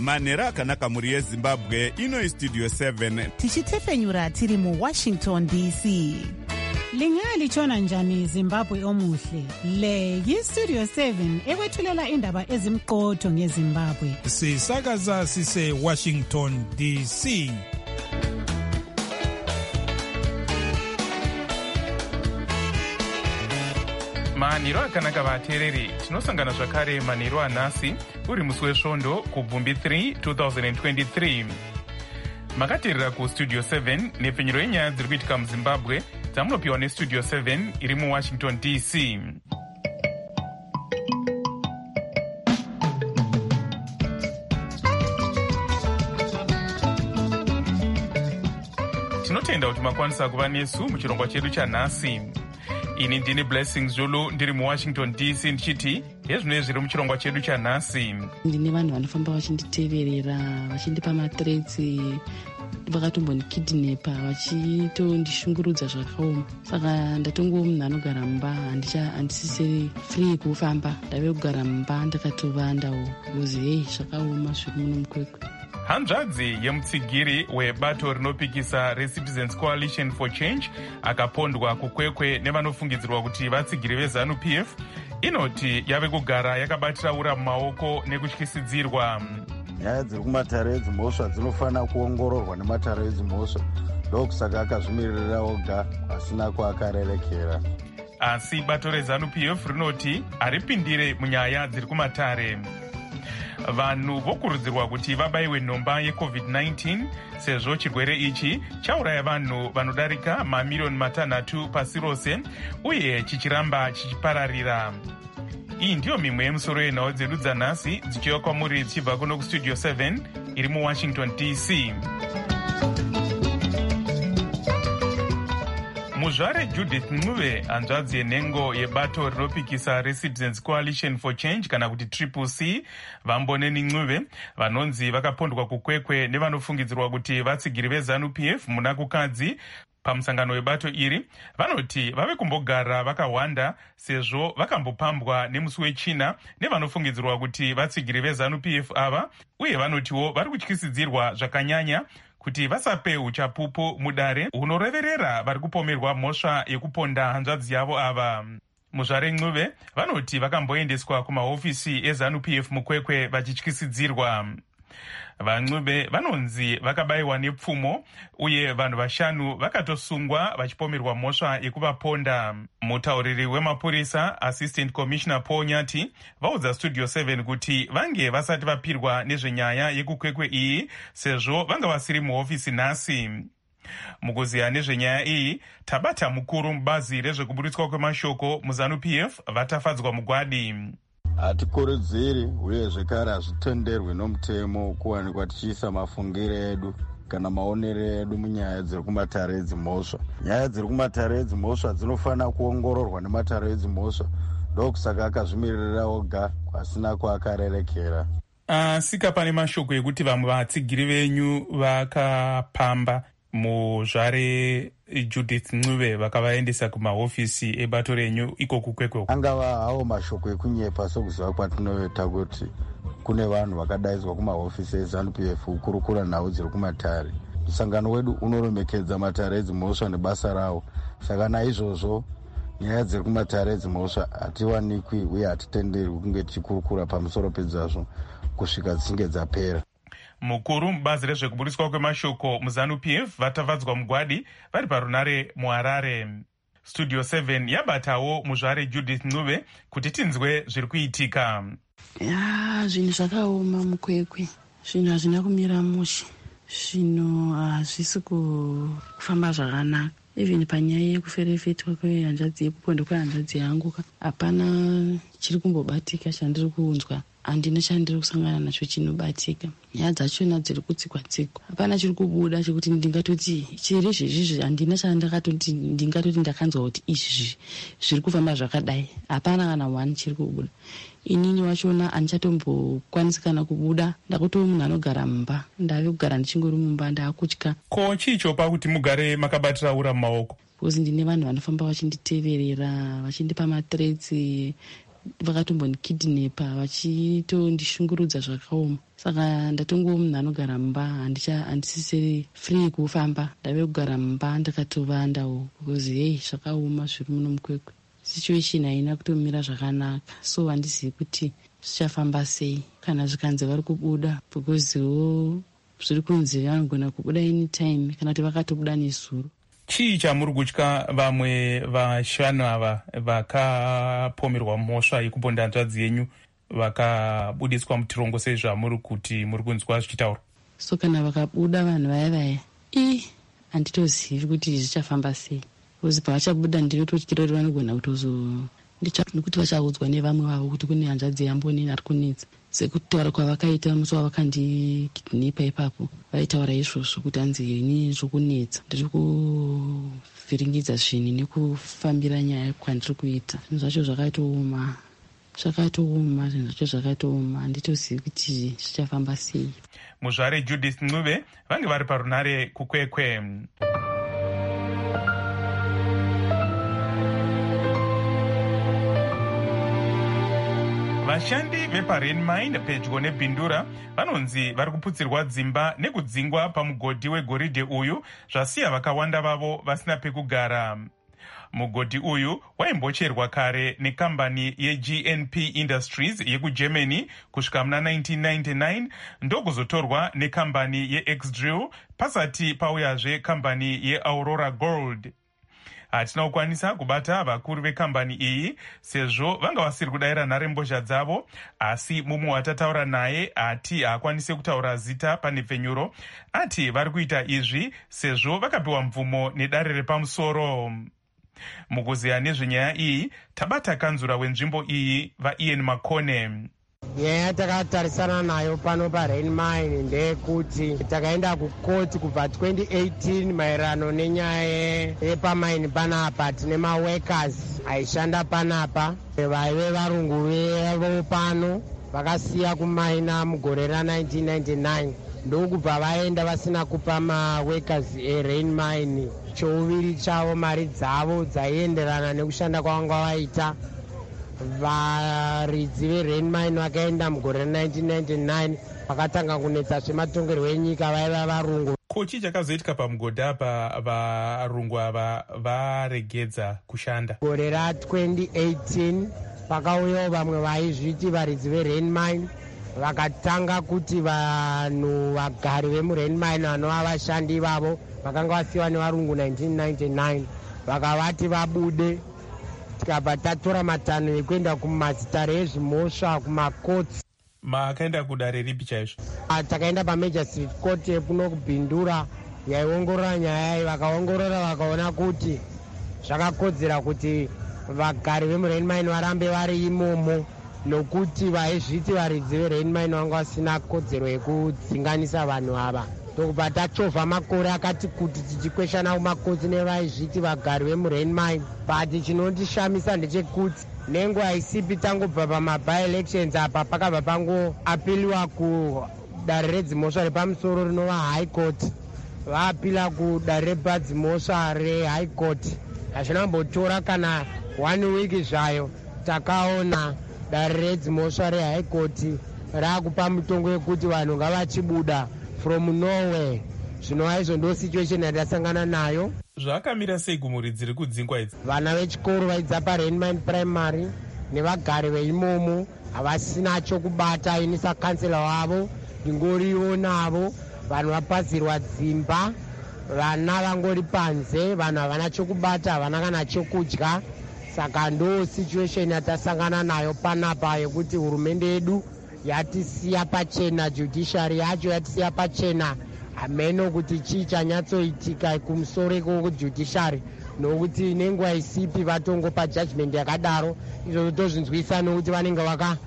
manhero akanaka mhuri yezimbabwe. Ino istudio 7 tichitefenyura tiri muWashington DC. Lingalitshona njani Zimbabwe omuhle? Le yistudio 7 ekwethulela indaba ezimqotho ngeZimbabwe. Sisakaza sise Washington DC. Manhero akanaka vateereri, tinosangana zvakare manhero anhasi uri musi wesvondo kubvumbi 3 2023. Makateerera kustudio 7 nepfenyuro yenyaya dziri kuitika muZimbabwe dzamunopiwa nestudio 7 iri muWashington DC. Tinotenda kuti makwanisa kuva nesu muchirongwa chedu chanhasi. Ini ndini Blessings Zulu ndiri muWashington DC ndichiti hezvino zviri muchirongwa chedu chanhasi. Ndine vanhu vanofamba vachinditeverera, vachindipa mathreats, vakatombondikidhinepa, vachitondishungurudza zvakaoma. Saka ndatongowo munhu anogara mumba, handisisiri free kufamba. Ndave kugara mumba ndakatovandawo kuzi hei zvakaoma zviri muno mukwekwe. Hanzvadzi yemutsigiri webato rinopikisa reCitizens Coalition for Change akapondwa kukwekwe nevanofungidzirwa kuti vatsigiri veZANU-PF inoti yave kugara yakabatiraura mumaoko nekutyisidzirwa. Nyaya dziri kumatare edzimhosva dzinofanira kuongororwa nematare edzimhosva, ndokusaka akazvimirira oga asina kwaakarerekera. Asi bato reZANU-PF rinoti haripindire munyaya dziri kumatare. Vanhu vokurudzirwa kuti vabayiwe nhomba yeCovid-19 sezvo chirwere ichi chauraya vanhu vanodarika mamiliyoni 3 pasi rose uye chichiramba chichipararira. Iyi ndiyo mimwe yemusoro yenhau dzedu dzanhasi dzichiuya kwamuri dzichibva kuno kustudio 7 iri muWashington DC. Muzvare Judith Ncube, hanzvadzi yenhengo yebato rinopikisa reCitizens Coalition for Change kana kuti CCC, Vamboneni Ncube, vanonzi vakapondwa kukwekwe nevanofungidzirwa kuti vatsigiri veZANU-PF muna kukadzi. Pamusangano webato iri vanoti vave kumbogara vakawanda sezvo vakambopambwa nemusi wechina nevanofungidzirwa kuti vatsigiri veZANU-PF ava, uye vanotiwo vari kutyisidzirwa zvakanyanya kuti vasape uchapupu mudare hunoreverera vari kupomerwa mhosva yekuponda hanzvadzi yavo ava. Muzvare Ncube vanoti vakamboendeswa kumahofisi eZANU-PF mukwekwe vachityisidzirwa. VaNcube vanonzi vakabayiwa nepfumo uye vanhu 5 vakatosungwa vachipomerwa mhosva yekuvaponda. Mutauriri wemapurisa Assistant Commissioner Paul Nyati vaudza Studio 7 kuti vange vasati vapirwa nezvenyaya yekukwekwe iyi sezvo vanga vasiri muhofisi nhasi. Mukuziya nezvenyaya iyi, tabata mukuru mubazi rezvekuburitswa kwemashoko muZANU-PF vatafadzwa mugwadi. Hatikurudziri uye zvekare hazvitenderwi nomutemo kuwanikwa tichiisa mafungiro edu kana maonero edu munyaya dziri kumatare edzimhosva. Nyaya dziri kumatare edzimhosva dzinofanira kuongororwa nematare edzimhosva, ndokusaka akazvimirira oga asina kwaakarerekera. Sika pane mashoko ekuti vamwe vatsigiri venyu vakapamba muzvare Judith Ncube vakavaendesa kumahofisi ebato renyu iko kukwekwe. Angava hawo mashoko ekunyepa sokuziva kwatinoita kuti kune vanhu vakadaidzwa kumahofisi eZANU-PF kukurukura nhau dziri kumatare. Musangano wedu unoremekedza matare edzimhosva nebasa rawo. Saka naizvozvo nyaya dziri kumatare edzimhosva hatiwanikwi uye hatitenderwi kunge tichikurukura pamusoro pedzazvo kusvika dzichinge dzapera. Mukuru mubazi rezvekuburitswa kwemashoko muZANU-PF vatafadzwa mugwadi vari parunare muHarare. Studio 7 yabatawo muzvare Judith Ncube kuti tinzwe zviri kuitika. Zvinhu zvakaoma mukwekwe, zvinhu hazvina kumira mushe, zvinhu hazvisi kufamba zvakanaka. Even panyaya yekuferefetwa kwehanzvadzi, yekupondwa kwehanzvadzi yangu, hapana chiri kumbobatika chandiri kuunzwa. Handina chandiri kusangana nacho chinobatika. Nyaya dzachona dziri kutsikwa-tsikwa. Hapana chiri kubuda chekuti ndingatoti chiri izvezvizvi, handina chandakatoti ndingatoti ndakanzwa kuti izvi zviri kufamba zvakadai. Hapana kana 1 chiri kubuda. Inini wachona handichatombokwanisi kana kubuda. Ndakutoo munhu anogara mumba. Ndave kugara ndichingori mumba, ndakutya. Ko chicho pakuti mugare makabatira ura mumaoko? Because ndine vanhu vanofamba vachinditeverera, vachindipa mathreats, vakatombondikidhinepa vachitondishungurudza zvakaoma. Saka ndatongowo munhu anogara mumba, handisisiri free kufamba, ndave kugara mumba ndakatovandawo because hei zvakaoma zviri muno mukwekwe. Situation haina kutomira zvakanaka, so handizivi kuti zvichafamba sei kana zvikanzi vari kubuda, becausewo zviri kunzi vanogona kubuda anytime kana kuti vakatobuda nezuro. Chii chamuri kutya vamwe vashanu ava vakapomerwa mhosva yekuponda hanzvadzi yenyu vakabudiswa mutirongo sezvamuri kuti muri kunzwa zvichitaurwa? So kana vakabuda vanhu vaya handitozivi kuti zvichafamba sei, because pavachabuda ndinototyira kuti vanogona nekuti vachaudzwa nevamwe vavo kuti kune hanzvadzi yambonini ari kunetsa. Sekutaura kwavakaita musi wavakandikidhinepa ipapo, vaitaura izvozvo kuti hanzi ini zvokunetsa, ndiri kuvhiringidza zvinhu nekufambira nyaya kwandiri kuita. Zvinhu zvacho zvakatooma, zvinhu zvacho zvakatooma, handitozivi kuti zvichafamba sei. Muzvare Judith Ncube vange vari parunare kukwekwe. Vashandi vepaRenmine pedyo neBhindura vanonzi vari kuputsirwa dzimba nekudzingwa pamugodhi wegoridhe uyu, zvasiya vakawanda vavo vasina pekugara. Mugodhi uyu waimbocherwa kare nekambani yeGNP Industries yekuGermany kusvika muna 1999 ndokuzotorwa nekambani yeXdrill pasati pauyazve kambani yeAurora Gold. Hatina kukwanisa kubata vakuru vekambani iyi sezvo vanga vasiri kudayira nharembozha dzavo, asi mumwe watataura naye ati haakwanise kutaura zita panhepfenyuro, ati vari kuita izvi sezvo vakapiwa mvumo nedare repamusoro. Mukuziya nezvenyaya iyi tabata kanzura wenzvimbo iyi vaIan Makone. Nyaya takatarisana nayo pano paRenmine ndeyekuti takaenda kukoti kubva 2018 maererano nenyaya yepamaini panapa. Tine maworkers aishanda panapa vaive varungu vevo pano vakasiya kumaina mugore ra1999, ndokubva vaenda vasina kupa maworkers eRenmine chouviri chavo mari dzavo dzaienderana nekushanda kwavanga vaita. Varidzi veRenmine vakaenda mugore ra1999 vakatanga kunetsa zvematongerwo enyika vaiva varungu. Kochi chakazoitika pamugodhi apa varungu ava varegedza kushanda? Gore ra2018 pakauyawo vamwe vaizviti varidzi veRenmine vakatanga kuti vanhu vagari vemuRenmine vanova vashandi vavo vakanga vasiyiwa nevarungu 1999 vakavati vabude. Tikabva tatora matanho ekuenda kumazitare ezvimhosva kumakotsi. Makaenda kudare ripi chaizvo? Takaenda paMagistrate Court kuno kuBhindura yaiongorora nyaya iyi. Vakaongorora vakaona kuti zvakakodzera kuti vagari vemuRenmine varambe vari imomo, nokuti vaizviti varidzi veRenmine vanga vasina kodzero yekudzinganisa vanhu ava. Ndokubva tachovha makore akati kuti tichikweshana kumakotsi nevaizviti vagari vemuRenmine. But chinondishamisa ndechekuti nenguva isipi tangobva pamaby-elections apa pakabva pangoapiliwa kudare redzimhosva repamusoro rinova High Court. Vaapila kudare repadzimhosva reHigh Court. Hazvina kumbotora kana 1 week zvayo takaona dare redzimhosva reHigh Court raakupa mutongo wekuti vanhu ngavachibuda from nowhere. Zvinova izvo ndo situation yatasangana nayo. Zvakamira sei kumuri dziri kudzingwa idzi? Vana vechikoro vaidza paRenmine Primary nevagari veimomo havasina chokubata. Ini sakansela wavo ndingoriwo navo. Vanhu vapazirwa dzimba, vana vangori panze, vanhu havana chokubata, havana kana chokudya. Saka ndo situation yatasangana nayo panapa yekuti hurumende yedu yatisiya pachena, judiciary yacho yatisiya pachena. Hameno kuti chii chanyatsoitika kumusoro kwejudiciary, nokuti nenguva isipi vatongopa judgment yakadaro. Izvo tozvinzwisa nokuti vanenge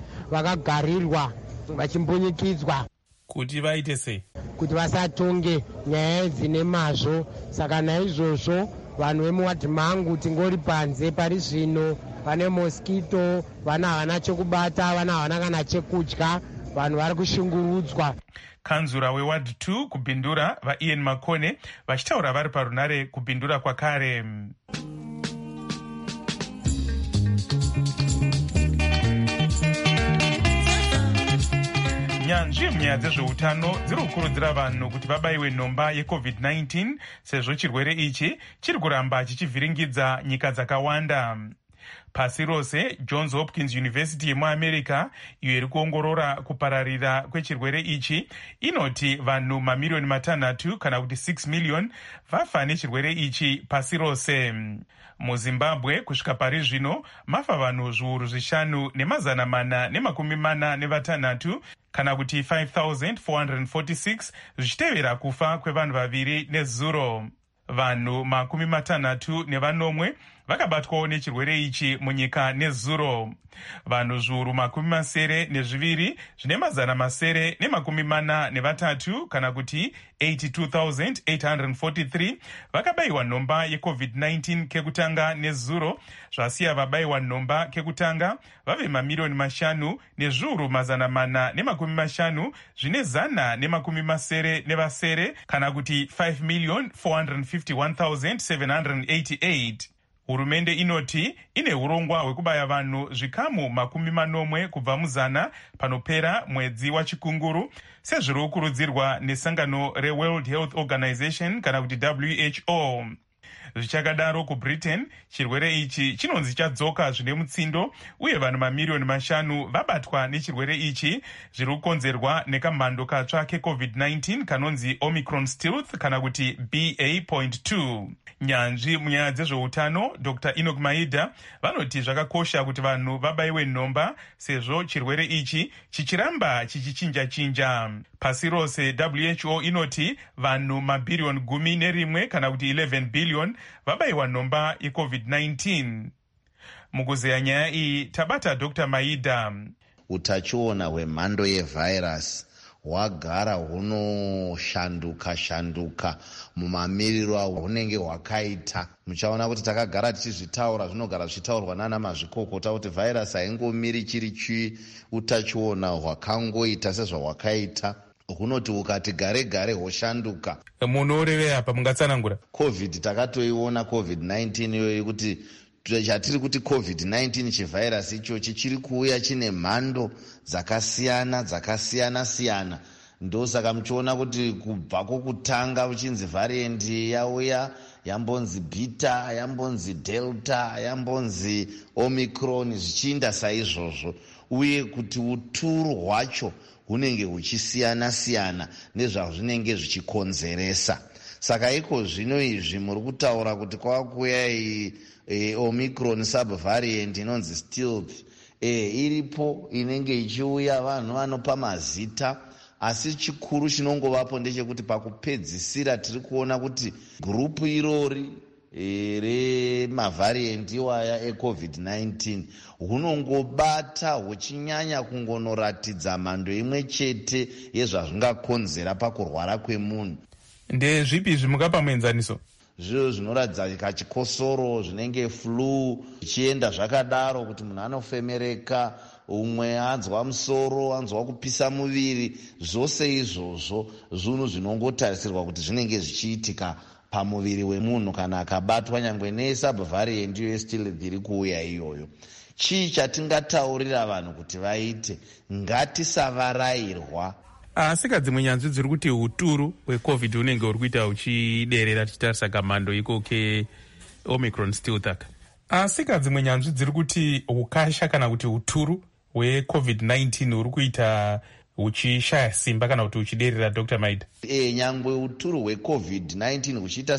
vakagarirwa vachimbunyikidzwa kuti vaite sei, kuti vasatonge nyaya idzi nemazvo. Saka naizvozvo vanhu vemuwadi mangu tingori panze pari zvino. Pane mosquito, vana havana chokubata, vana havana kana chekudya, vanhu vari kushungurudzwa. Kanzura weward 2 kuBhindura vaIan Makone vachitaura vari parunare kuBhindura kwakare. nyanzvi munyaya dzezveutano dziri kukurudzira vanhu kuti vabayiwe nhomba yecovid-19 sezvo chirwere ichi chiri kuramba chichivhiringidza nyika dzakawanda. Pasi rose, Johns Hopkins University yemuamerica, iyo iri kuongorora kupararira kwechirwere ichi, inoti vanhu mamiliyoni 6 kana kuti 6 miliyoni vafa nechirwere ichi pasi rose. MuZimbabwe kusvika pari zvino mafa vanhu zviuru 5,446 kana kuti 5,446 zvichitevera kufa kwevanhu vaviri nezuro. Vanhu 61 vakabatwawo nechirwere ichi munyika nezuro. Vanhu zviuru 72 zvine 943 kana kuti 82,843 vakabayiwa nhomba yecovid-19 kekutanga nezuro, zvasiya vabayiwa nhomba kekutanga vave mamiliyoni 5 nezviuru 450 zvine 170 kana kuti 5,451,788. Hurumende inoti ine urongwa hwekubaya vanhu zvikamu 80 kubva muzana panopera mwedzi wachikunguru, sezviri kukurudzirwa nesangano reWorld Health Organization kana kuti WHO. Zvichakadaro, kuBritain chirwere ichi chinonzi chadzoka zvine mutsindo, uye vanhu mamiliyoni 5 vabatwa nechirwere ichi, zviri kukonzerwa nekamhando katsva kecovid-19 kanonzi Omicron Stealth kana kuti BA.2. Nyanzvi munyaya dzezveutano Dr. Enoch Maida vanoti zvakakosha kuti vanhu vabayiwe nhomba sezvo chirwere ichi chichiramba chichichinja-chinja. Pasi rose, WHO inoti vanhu mabhiriyoni 11 kana kuti 11 billion vabayiwa nhomba yecovid-19. Mukuzeya nyaya iyi tabata Dr. Maida. Utachiona hwemhando yevhairasi hwagara hunoshanduka mumamiriro ahunenge hwakaita. Muchaona kuti takagara tichizvitaura, zvinogara zvichitaurwa nana mazvikokota kuti vhairasi haingomiri chiri utachiona hwakangoita sezvahwakaita. Hunoti hukati gare gare hoshanduka. Munorevei apa, mungatsanangura? COVID takatoiona COVID-19 iyoyi kuti chatiri kuti COVID-19 chivhairasi ichochi chiri kuuya chine mhando dzakasiyana. Ndosaka muchiona kuti kubva kokutanga uchinzi variant yauya, yambonzi beta, yambonzi delta, yambonzi omicron, zvichiinda saizvozvo, uye kuti uturu hwacho hunenge huchisiyana nezvazvinenge zvichikonzeresa. Saka iko zvino izvi muri kutaura kuti kwakuya Omicron subvariant inonzi stealth, iripo inenge ichiuya, vanhu vanopa mazita, asi chikuru chinongovapo ndechekuti pakupedzisira tiri kuona kuti gurupu irori remavhariant iwaya ecovid-19 hunongobata huchinyanya kungonoratidza mhando imwe chete yezvazvingakonzera pakurwara kwemunhu. Ndezvipi zvimungapa muenzaniso? Zviro zvinoratidza kachikosoro, zvinenge flu, zvichienda zvakadaro kuti munhu anofemereka, umwe anzwa musoro, anzwa kupisa muviri. Zvose izvozvo zvinhu zvinongotarisirwa kuti zvinenge zvichiitika pamuviri wemunhu kana akabatwa nyangwe nesubvariant yestealth iri kuuya iyoyo. Chii chatingataurira vanhu kuti vaite? Ngatisavarayirwa. Asi kadzimwe nyanzvi dziri kuti uturu hwecovid unenge uri kuita huchiderera tichitarisa kamhando iko keomicron stealth aka. Asi kadzimwe nyanzvi dziri kuti ukasha kana kuti uturu hwecovid-19 uri kuita huchishaya simba kana kuti huchiderera, Dr. Maida? Nyangwe uturu hwecovid-19 huchiita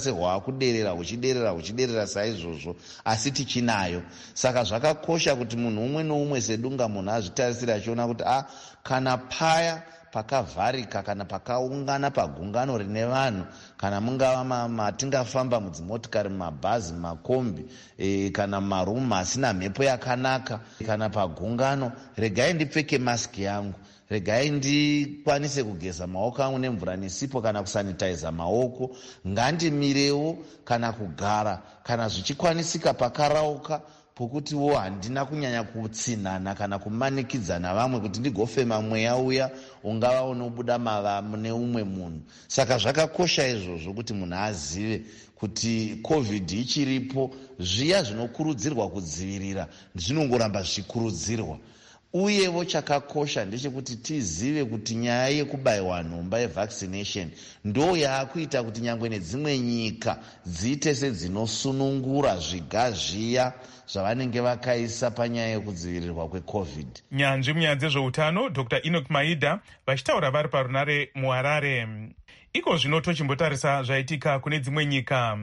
huchiderera saizvozvo, asi tichinayo. Saka zvakakosha kuti munhu umwe noumwe sedunga munhu azvitarisira achiona kuti kana paya pakavharika kana pakaungana pagungano rine vanhu, kana mungava matingafamba mudzimotikari, mumabhazi, mumakombi, kana mumarumu asina mhepo yakanaka, kana pagungano, regai ndipfeke masiki yangu, regai ndikwanise kugeza maoko angu nemvura nesipo kana kusanitaiza maoko, ngandimirewo kana kugara kana zvichikwanisika pakarauka pokutiwo handina kunyanya kutsinhana kana kumanikidzana vamwe kuti ndigofema mweya uya ungava unobuda mune umwe munhu. Saka zvakakosha izvozvo kuti munhu azive kuti covid ichiripo. Zviya zvinokurudzirwa kudzivirira zvinongoramba zvichikurudzirwa. uyewo chakakosha ndechekuti tizive kuti nyaya yekubayiwa nhomba yevaccination ndo yaakuita kuti nyangwe nedzimwe nyika dziite sedzinosunungura zviga zviya zvavanenge vakaisa panyaya yekudzivirirwa kwecovid. Nyanzvi munyaya dzezveutano Dr Enoch Maida vachitaura vari parunare muHarare. Iko zvino tochimbotarisa zvaitika kune dzimwe nyika.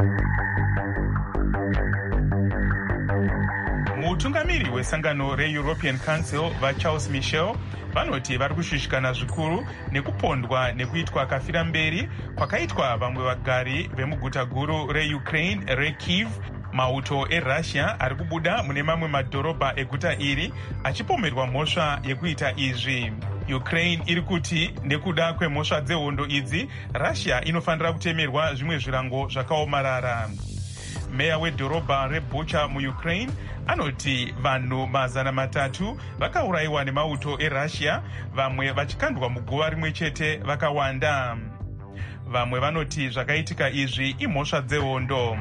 Mutungamiri wesangano reEuropean Council vaCharles Michel vanoti vari kushushikana zvikuru nekupondwa nekuitwa kafira mberi kwakaitwa vamwe vagari vemuguta guru reUkraine reKyiv. Mauto eRussia ari kubuda mune mamwe madhorobha eguta iri achipomerwa mhosva yekuita izvi. Ukraine iri kuti nekuda kwemhosva dzehondo idzi Russia inofanira kutemerwa zvimwe zvirango zvakaomarara. Meya wedhorobha reBucha muUkraine anoti vanhu 300 vakaurayiwa nemauto eRussia, vamwe vachikandwa muguva rimwe chete vakawanda. Vamwe vanoti zvakaitika izvi imhosva dzehondo.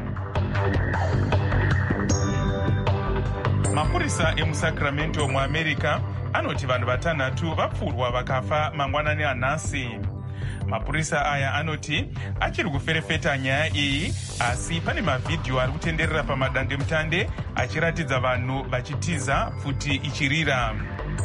Mapurisa emuSacramento muAmerica anoti vanhu 6 vapfurwa vakafa mangwanani anhasi. Mapurisa aya anoti achiri kuferefeta nyaya iyi, asi pane mavhidhiyo ari kutenderera pamadandemutande achiratidza vanhu vachitiza futi ichirira.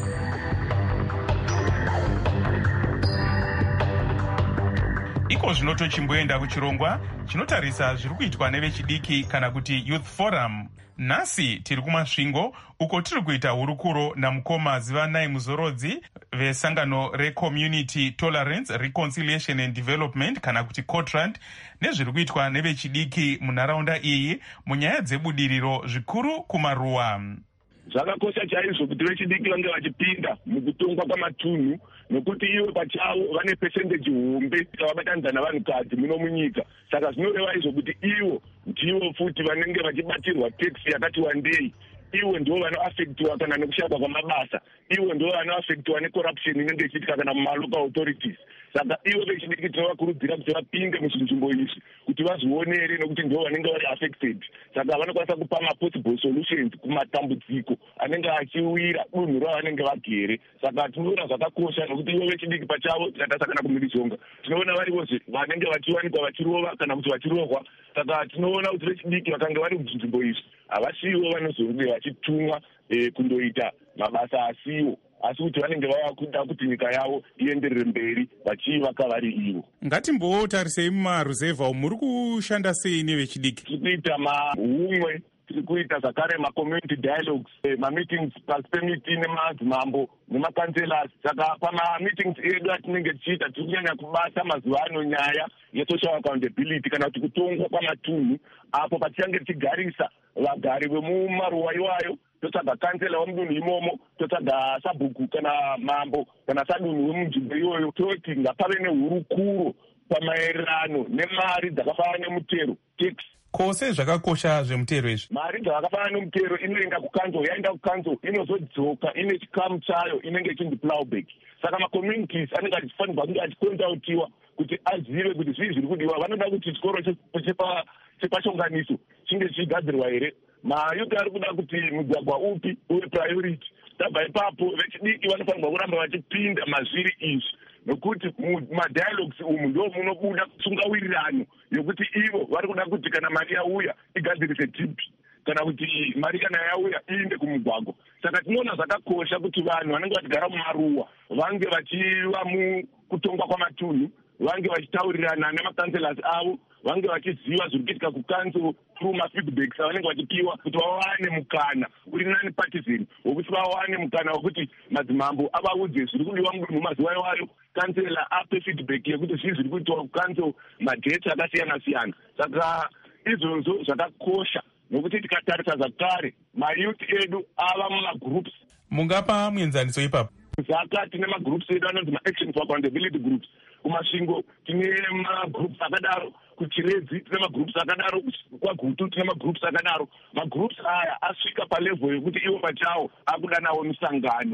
Iko zvino tochimboenda kuchirongwa chinotarisa zviri kuitwa nevechidiki kana kuti Youth Forum. Nhasi tiri kumasvingo uko tiri kuita hurukuro namukoma Zivanai Muzorodzi vesangano reCommunity Tolerance, Reconciliation and Development kana kuti COTRAND nezviri kuitwa nevechidiki munharaunda iyi munyaya dzebudiriro zvikuru kumaruwa. Zvakakosha chaizvo kuti vechidiki vange vachipinda mukutongwa kwamatunhu nokuti ivo pachavo vane percentage hombe vakabatanidza navanhukadzi muno munyika. Saka zvinoreva izvo kuti ivo ndivo futi vanenge vachibatirwa tax yakati wandei. Ivo ndivo vanoaffectiwa kana nekushayikwa kwamabasa. Ivo ndivo vanoaffectiwa necorruption inenge ichiitika kana mumalocal authorities. Saka ivo vechidiki tinovakurudzira kuti vapinde muzvinzvimbo izvi kuti vazvionere nokuti ndivo vanenge vari affected. Saka vanokwanisa kupa ma-possible solutions kumatambudziko anenge achiwira dunhu ravanenge vagere. Saka tinoona zvakakosha nokuti ivo vechidiki pachavo tikatarisa kana kumhirizhonga tinoona varivo vanenge vachiwanikwa vachirova kana kuti vachirohwa. Saka tinoona kuti vechidiki vakanga vari muzvinzvimbo izvi havasiwo vanozonge vachitumwa kundoita mabasa asiwo, asi kuti vanenge vava kuda kuti nyika yavo ienderere mberi vachivaka vari ivo. Ngatimbotarisei mumaruzevha umu muri kushanda sei nevechidiki? Tiri kuita maumwe, tiri kuita zvakare macommunity dialogues, mameetings pasi pemiti nemadzimambo nemakanselas. Saka pamameetings edu atinenge tichiita tiri kunyanya kubata mazuva ano nyaya yesocial accountability kana kuti kutongwa kwamatunhu, apo patichange tichigarisa vagari vemumaruwa iwayo, totsvaga kansela wemudunhu imomo, totsvaga sabhuku kana mambo kana sadunhu wemunzvimbo iyoyo, toti ngapave nehurukuro pamaererano nemari dzakafanana nemutero tax. Kose zvakakosha zvemutero izvi. Mari dzakafanana nemutero inoenda kukanzo, yaenda kukanzo inozodzoka ine chikamu chayo inenge ichinzi plowback. Saka macommunities anenge achifanirwa kunge achikontautiwa kuti azive kuti zvii zviri kudiwa. Vanoda kuti chikoro chepashonganiso chinge chichigadzirwa here, mayuti ari kuda kuti mugwagwa upi uve priority. Tabva ipapo vechidiki vanofanirwa kuramba vachipinda mazviri izvi, nokuti madialogues umu ndo munobuda tsungawirirano yokuti ivo vari kuda kuti kana mari yauya igadzirise tipi, kana kuti mari kana yauya iinde kumugwagwa. Saka tinoona zvakakosha kuti vanhu vanenge vachigara mumaruwa vange vachiva mukutongwa kwamatunhu, vange vachitaurirana nemakanselas avo, vange vachiziva zviri kuitika kukanso through mafeedbacks avanenge vachipiwa kuti vawane mukana uri nani partisan wokuti vawane mukana wokuti madzimambo avaudze zviri kudiwa mudunhu mazuva iwayo, kansela ape feedback yekuti zvii zviri kuitwa kukanso madheti akasiyana siyana. Saka izvozvo zvakakosha nokuti tikatarisa zvakare mayuth edu ava mumagroups. Mungapa muenzaniso ipapo? Zaka tine magroups edu anonzi ma-action for accountability groups. Kumasvingo tine magroups akadaro, kuchiredzi tine magroups akadaro, kwagutu tine magroups akadaro. Magroups aya asvika palevel yekuti ivo pachawo akudanawo misangano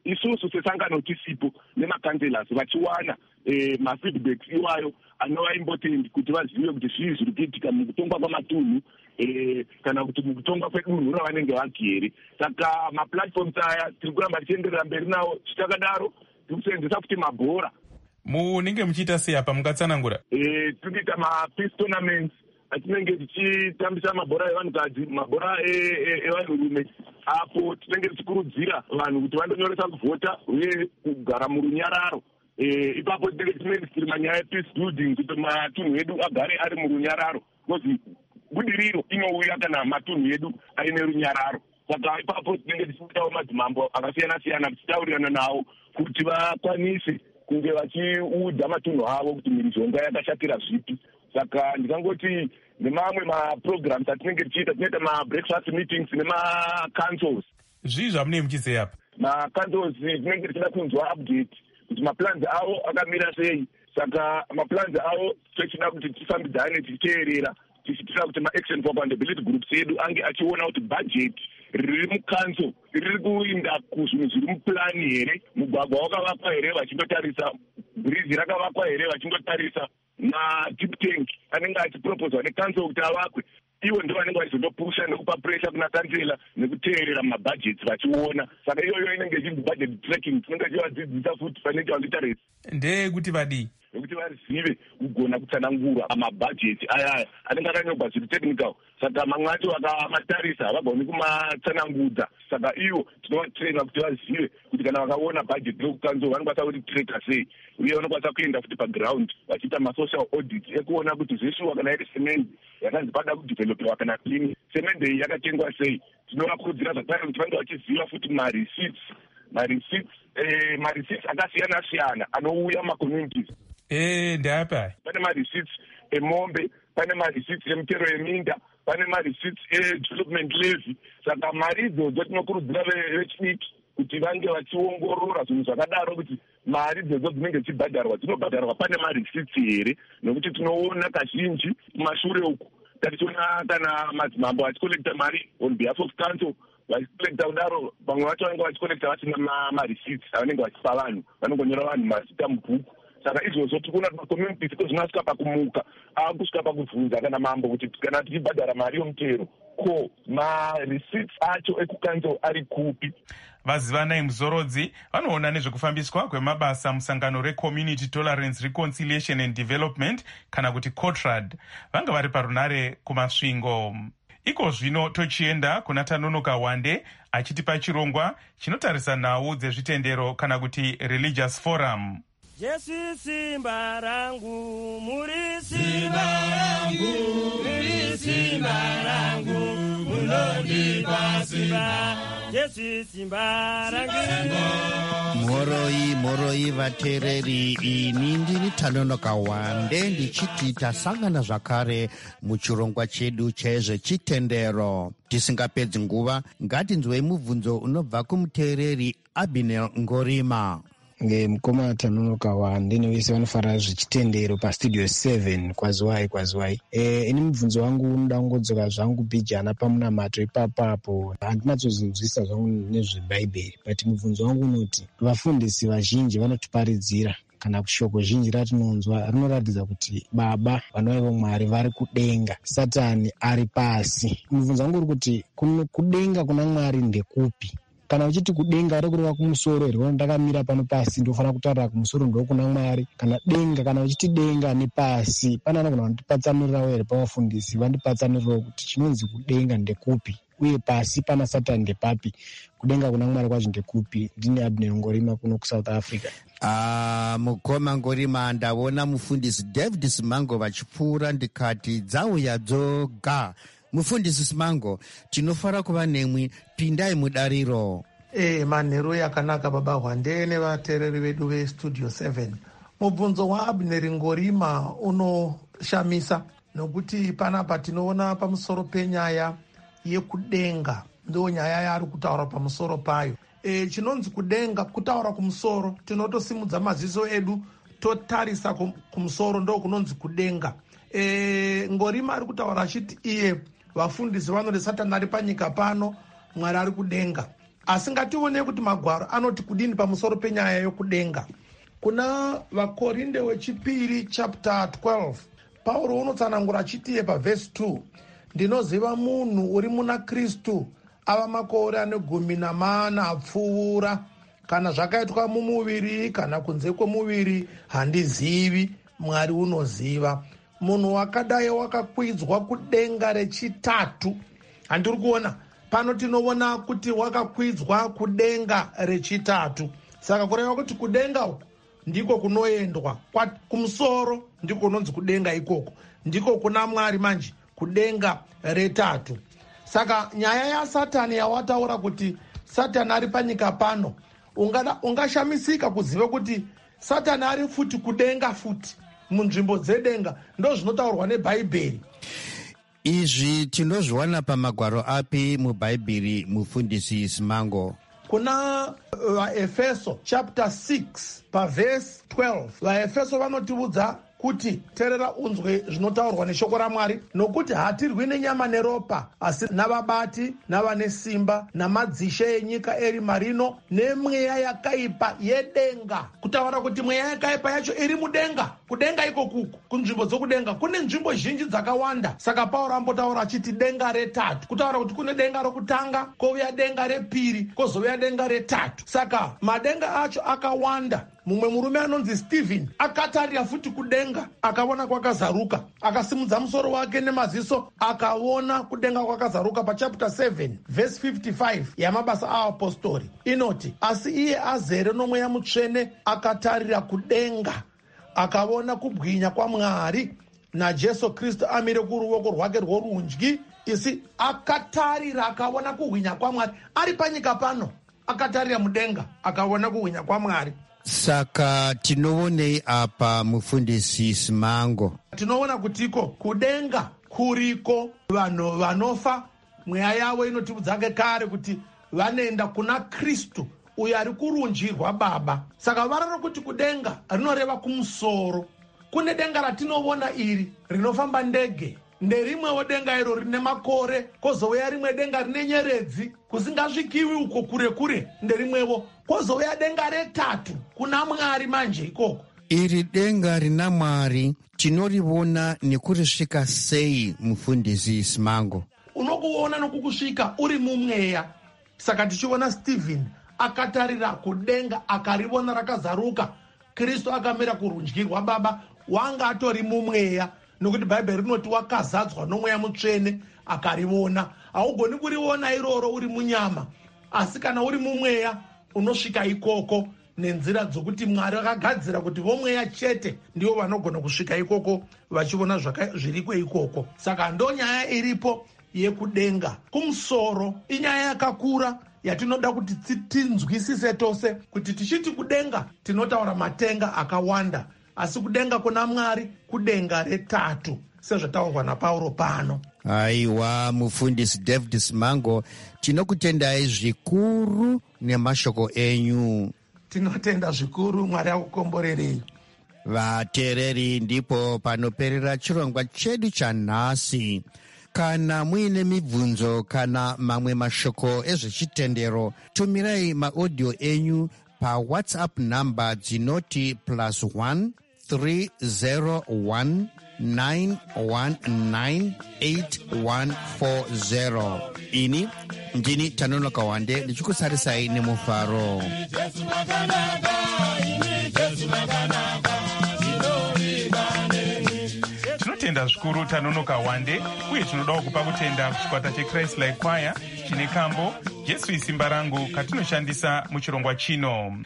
isusu sesangano tisipo nemakanselasi vachiwana mafeedbacks iwayo anova important kuti vazive kuti zvii zviri kuitika mukutongwa kwamatunhu kana kuti mukutongwa kwedunhu ravanenge vagere. Saka maplatforms aya tiri kuramba tichienderera mberi nawo chitakadaro tiri kusenzesa kuti mabhora. Munenge muchiita sei apa mukatsanangura? Tiri kuita mapeace tournaments atinenge tichitambisa mabhora evanhukadzi, mabhora evanhurume, apo tinenge tichikurudzira vanhu kuti vandonyoresa kuvhota uye kugara murunyararo. Ipapo tinenge tiri manyaya peace building kuti matunhu edu agare ari murunyararo, because budiriro inouya kana matunhu edu aine runyararo. Saka ipapo tinenge tichitawo madzimambo akasiyana-siyana tichitaurirana nawo kuti vakwanise kunge vachiudza matunhu avo kuti mhirizhonga yakashatira zvipi. Saka ndikangoti nemamwe maprograms atinenge tichiita, tinoita mabreakfast meetings nemacouncils. Zvii zvamunenge muchizeya apa? Macouncils tinenge tichida kunzwa update kuti maplans avo akamira sei. Saka maplans avo tichida kuti tifambidzane tichiteerera, tichitira kuti maaction for accountability groups edu ange achiona kuti budget riri mucouncil riri kuinda kuzvinhu zviri mupulani here, mugwagwa wakavakwa here vachindotarisa, bridge rakavakwa here vachindotarisa, deep tank anenge achiproposwa necouncil kuti avakwe. Ivo ndo vanenge vachizondopusha nekupa pressure kuna kansela nekuteerera mabudgets vachiona. Saka iyoyo inenge ichinzi budget tracking, tinenge tichivadzidzisa futi financial literacy. Ndeyekuti vadii? Nekuti vazive kugona kutsanangura mabudgets ayaya anenge akanyorwa zviri technical. Saka mamwe acho vakamatarisa havagoni kumatsanangudza. Saka ivo tinovatraina kuti vazive kuti kana vakaona budget rekukanzo vanokwanisa kuti tracka sei, uye vanokwanisa kuenda futi paground vachiita masocial audit ekuona kuti zveshuwa kana iri semende yakanzi pada kudevelopiwa kana clean semende iyi yakatengwa sei. Tinovakurudzira zvakare kuti vange vachiziva futi mareceipts akasiyana-siyana anouya mumakommunities. Ndeapa? Pane mareceipts emombe, pane mareceipts emitero yeminda, pane mareceipts development levy. Saka mari idzodzo tinokurudzira vechidiki kuti vange vachiongorora zvinhu zvakadaro kuti mari idzodzo dzinenge dzichibhadharwa dzinobhadharwa pane mareceipts here, nokuti tinoona kazhinji kumashure uku tatichiona kana madzimambo achikolekta mari on behalf of council vachikolekta kudaro, vamwe vacho vanenge vachikolekta vasina mareceipts avanenge vachipa vanhu, vanongonyora vanhu mazita mubhuku. Saka izvozvo tiri kuona kuti macommunities kozvinosvika pakumuka aakusvika pakubvunza kana mambo kuti kana tichibhadhara mari yomutero ko mareceipts acho ekukanzo ari kupi. Vazivanai Muzorodzi vanoona nezvekufambiswa kwemabasa musangano reCommunity Tolerance Reconciliation and Development kana kuti COTRAD, vanga vari parunare kumasvingo. Iko zvino tochienda kuna Tanonoka Wande achitipa chirongwa chinotarisa nhau dzezvitendero kana kuti Religious Forum. Jesu simba rangu, muri simba rangu, muri simba rangu, munondipa simba. Jesu simba rangu. Moroi vatereri, ini ndiri Tanonoka Wande ndichiti tasangana zvakare muchirongwa chedu chezvechitendero. Tisingapedzi nguva, ngatinzwei mubvunzo unobva kumuteereri Abinel Ngorima. Mukoma Tanonoka Wande nevese vanofarira zvechitendero pastudio 7 kwaziwai. Ini mubvunzo wangu unoda kungodzoka zvangu bijana pamunamato ipapapo. Handinatsozinzwisa zvangu nezvebhaibheri, but mubvunzo wangu unoti vafundisi vazhinji vanotiparidzira kana shoko zhinji ratinonzwa rinoratidza kuti baba vanova vomwari vari kudenga, Satani ari pasi. Mubvunzo wangu uri kuti kudenga kuna Mwari ndekupi? Kana uchiti kudenga rekureva kumusoro here, ndakamira pano pasi ndofanira kutaura kumusoro ndokuna Mwari, kana denga, kana uchiti denga nepasi, pana anogona kundipatsanurirawo here pavafundisi vandipatsanurirawo kuti chinonzi kudenga ndekupi uye pasi pana Satani ndepapi, kudenga kuna Mwari kwacho ndekupi. Ndini Abner Ngorima kuno kuSouth Africa. Mukoma Ngorima, ndaona mufundisi David Simango vachipfuura ndikati dzauya dzoga. Mufundisi Simango, tinofara kuva nemwi, pindai mudariro. Manheru yakanaka baba Hwande nevateereri vedu vestudio 7. Mubvunzo waAbner Ngorima unoshamisa nokuti panapa tinoona pamusoro penyaya yekudenga, ndo nyaya yaari kutaura pamusoro payo. Chinonzi kudenga, kutaura kumusoro, tinotosimudza maziso edu totarisa kumusoro, ndo kunonzi kudenga. Ngorima ari kutaura achiti iye vafundisi vanoti Satani ari panyika pano, Mwari ari kudenga. asi ngatione kuti magwaro anoti kudini pamusoro penyaya yokudenga. Kuna vakorinde wechipiri chapter 12 Pauro unotsanangura achitiye pavhesi 2, ndinoziva munhu uri muna Kristu ava makore ane 14 apfuura, kana zvakaitwa mumuviri kana kunze kwomuviri handizivi, Mwari unoziva. Munhu wakadai wakakwidzwa kudenga rechitatu. Handiri kuona pano tinoona kuti wakakwidzwa kudenga rechitatu. Saka kureva kuti kudenga uku ndiko kunoendwa, kumusoro ndiko kunonzi kudenga ikoko, ndiko kuna Mwari manje, kudenga retatu. Saka nyaya yaSatani yawataura kuti Satani ari panyika pano, ungashamisika kuziva kuti Satani ari futi kudenga futi, munzvimbo dzedenga. Ndo zvinotaurwa neBhaibheri. Izvi tinozviwana pamagwaro api mubhaibheri, mufundisi Simango? Kuna vaEfeso chapter 6 pavhesi 12 vaEfeso vanotiudza kuti terera unzwe zvinotaurwa neshoko raMwari, nokuti hatirwi nenyama neropa, asi navabati, navane simba, namadzishe enyika eri marino, nemweya yakaipa yedenga. Kutaura kuti mweya yakaipa yacho iri mudenga. Kudenga iko kuku, kunzvimbo dzokudenga kune nzvimbo zhinji dzakawanda. Saka Pauro ambotaura achiti denga retatu, kutaura kuti kune denga rokutanga, kouya denga repiri, kozouya denga retatu. Saka madenga acho akawanda. Mumwe murume anonzi Stephen akatarira futi kudenga, akaona kwakazaruka, akasimudza musoro wake nemaziso, akaona kudenga kwakazaruka. Pachapter 7 verse 55 yamabasa aapostoli inoti, asi iye azere nomweya mutsvene akatarira kudenga, akaona kubwinya kwaMwari naJesu Kristu amire kuruoko rwake rworudyi. Isi akatarira akaona kubwinya kwaMwari ari panyika pano, akatarira mudenga akaona kubwinya kwaMwari. Saka tinoonei apa mufundisi Simango? Tinoona kutiko kudenga kuriko vanhu vanofa, mweya yavo inotiudzake kare kuti vanoenda kuna Kristu uyo ari kurudyi rwaBaba. Saka vararo kuti kudenga rinoreva kumusoro. Kune denga ratinoona iri rinofamba ndege, nderimwewo denga iro rine makore, kozouya rimwe denga rine nyeredzi kusingasvikiwi uko kure kure, nderimwewo. Kozouya denga retatu kuna Mwari manje ikoko. Iri denga rina Mwari tinoriona nekurisvika sei, mufundisi Simango? Unokuona nokukusvika uri mumweya. Saka tichiona Stephen akatarira kudenga akariona rakazaruka, Kristu akamira kurudyi rwaBaba, wanga atori mumweya, nokuti Bhaibheri rinoti wakazadzwa nomweya mutsvene akariona. Haugoni kuriona iroro uri munyama, asi kana uri mumweya unosvika ikoko nenzira dzokuti Mwari akagadzira kuti vomweya chete ndivo vanogona kusvika ikoko vachiona zviriko ikoko. Saka ndo nyaya iripo yekudenga kumusoro. Inyaya yakakura yatinoda kuti tinzwisise tose, kuti tichiti kudenga tinotaura matenga akawanda, asi kudenga kuna Mwari kudenga retatu, sezvataurwa naPauro pano. Aiwa, mufundisi David Simango, tinokutendai zvikuru nemashoko enyu. Tinotenda zvikuru, Mwari akukomborerei. Vateereri, ndipo panoperera chirongwa chedu chanhasi. Kana muine mibvunzo kana mamwe mashoko ezvechitendero, tumirai maaudio enyu paWhatsApp namba dzinoti +1 301 9198140. Ini ndini Tanonoka Wande ndichikusarisai nemufaro. Tinotenda zvikuru Tanonoka Wande, uye tinodawo kupa kutenda kuchikwata cheChrist Like Choir chine kambo Jesu isimba rangu katinoshandisa muchirongwa chino.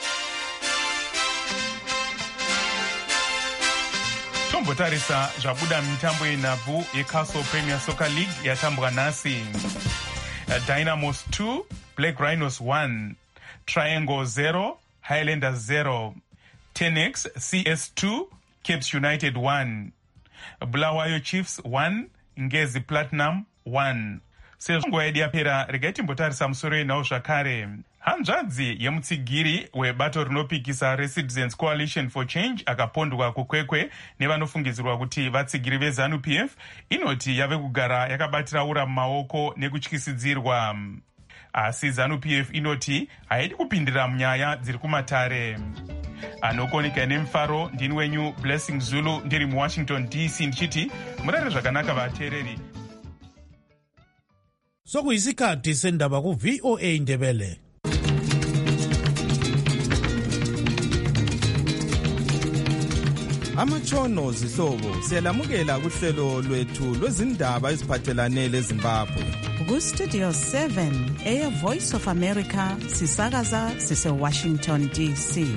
Tombotarisa zvabuda mitambo yenhabvu yeCastle Premier Soccer League yatambwa nhasi. Dynamos 2, Black Rhinos 1, Triangle 0, Highlanders 0, Tenex CS2, Capes United 1, Bulawayo Chiefs 1, Ngezi Platinum 1. Sezvo yedu yapera, regai timbotarisa musoro yenhau zvakare. Hanzvadzi yemutsigiri webato rinopikisa reCitizens Coalition for Change akapondwa kukwekwe nevanofungidzirwa kuti vatsigiri veZANU-PF inoti yave kugara yakabatira ura mumaoko nekutyisidzirwa. asi ZANU-PF inoti haidi kupindira munyaya dziri kumatare. Anokonika nemfaro ndini wenyu Blessing Zulu ndiri muWashington DC ndichiti murare zvakanaka vateereri. Sokuyisikhathi sendaba ku VOA Ndebele. Amatshono zihlobo siyalamukela kuhlelo lwethu lwezindaba eziphathelane leZimbabwe. Ku-Studio 7 Air Voice of America sisakaza sise-Washington DC.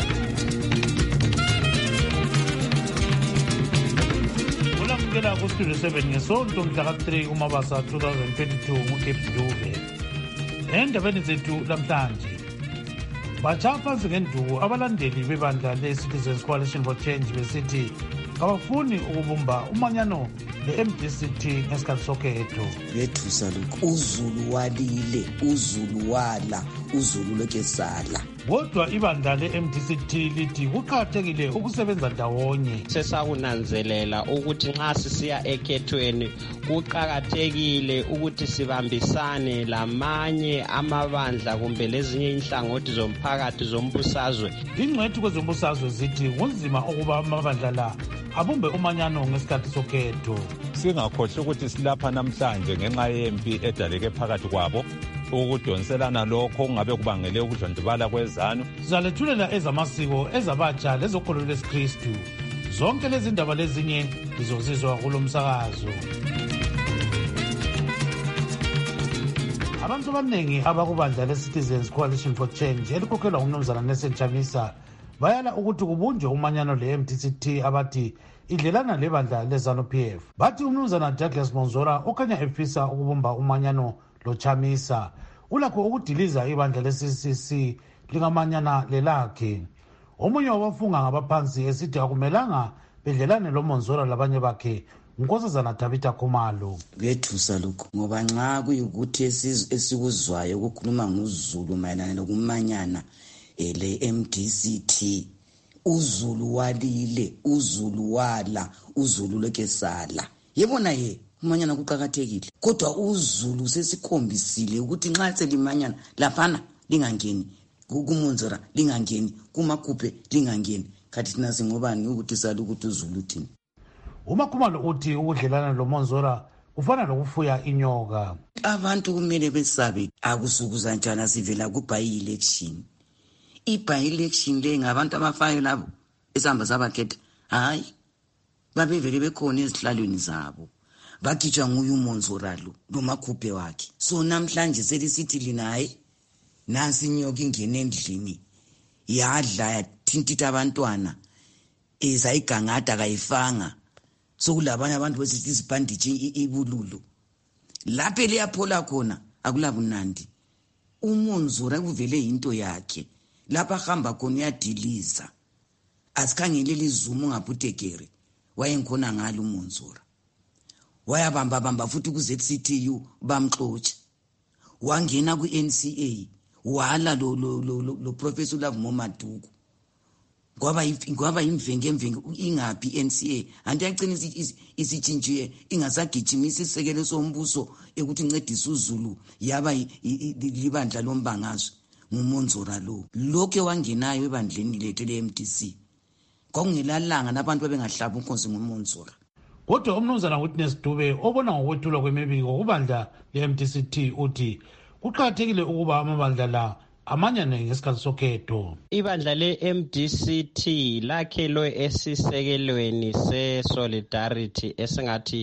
Ulamukela ku-Studio 7 ngesonto mhla ka-3 kuMabasa 2022 nguGibbs Dube. Endabeni zethu lamhlanje bachaphansi ngenduku abalandeli bebandla le-Citizens Coalition for Change besithi kabafuni ukubumba umanyano le-MDCT ngesikhathi sokhetho. Bethusa lokhu uZulu walile, uZulu wala, uZulu lokesala. Kodwa ibandla le-MDCT lithi kuqakathekile ukusebenza ndawonye. Sesakunanzelela ukuthi nxa sisiya ekhethweni kuqakathekile ukuthi sibambisane lamanye amabandla kumbe lezinye inhlangothi zomphakathi zombusazwe. Ingcwethi kwezombusazwe zithi kunzima ukuba amabandla la abumbe umanyano ngesikhathi sokhetho. Singakhohlwa ukuthi silapha namhlanje ngenxa yempi edaleke phakathi kwabo ukudonselana lokho kungabe kubangele ukudlondlobala kwezanu. Sizalethulela ezamasiko ezabatsha lezokholo lesiKristu. Zonke lezi ndaba lezinye lizozizwa kulo msakazo. Abantu abaningi abakubandla le-Citizens Coalition for Change elikhokhelwa nguMnumzana Nelson Chamisa bayala ukuthi kubunjwe umanyano le-MDCT abathi idlelana lebandla le-ZANU-PF. Bathi uMnumzana Douglas Monzora okhanya efisa ukubumba umanyano loChamisa ulakho ukudiliza ibandla le-CCC lingamanyana lelakhe. Omunye wabafunga ngabaphansi esithi akumelanga bedlelane loMonzora labanye bakhe uNkosazana Tabitha Khumalo. Bethusa lokhu ngoba nxa kuyukuthi esikuzwayo ukukhuluma nguZulu mayelana lokumanyana le-MDCT, uZulu walile, uZulu wala, uZulu lokesala. Yebona umanyana kuqakathekile, kodwa uZulu sesikhombisile ukuthi nxa selimanyana laphana lingangeni, kuMonzora lingangeni, kuMakhuphe lingangeni. Khathi thina singobani ukuthi sali ukuthi uZulu thini? uMakhumalo uthi ukudlelana loMonzora kufana nokufuya inyoka. Abantu kumele besabe akusukuza njana sivela ku-by-election. I-by-election le ngabantu abafayo labo esihamba sabakhetha, hayi babevele bekhona ezihlalweni zabo. Bagitshwa nguye uMonzora lo Makhuphe wakhe. So namhlanje selisithi lina hayi nansi inyoka ingene endlini yadla yathintitha abantwana ezayigangada kayifanga. Sokulabanye abantu besithi isibhanditshi ibululu lapho liyaphola khona akulabunandi. uMonzora kuvele into yakhe lapha hamba khona uyadiliza. Asikhangele lizumo ngabutekere wayenkhona ngalo uMonzora. Wayabamba futhi ku-ZCTU bamxotsha. Wangena ku-NCA wala lo Professor Love Momaduku. Kwaba imvenge ingapi i-NCA anti yaqinisa isitshintshiye ingasagijimisa isisekelo sombuso ekuthi incedise uZulu yaba libandla lombangazwe nguMonzora lo. Lokho wangenayo ebandleni lethu le-MDC kwakungelalanga nabantu bebengahlaba unkonzo nguMonzora. Kodwa uMnumzana Witness Dube obona ngokwethulwa kwemibiko kubandla le-MDCT uthi kuqakathekile ukuba amabandla la amanyane ngesikhathi sokhetho. Ibandla le-MDCT lakhelwe esisekelweni se-solidarity esingathi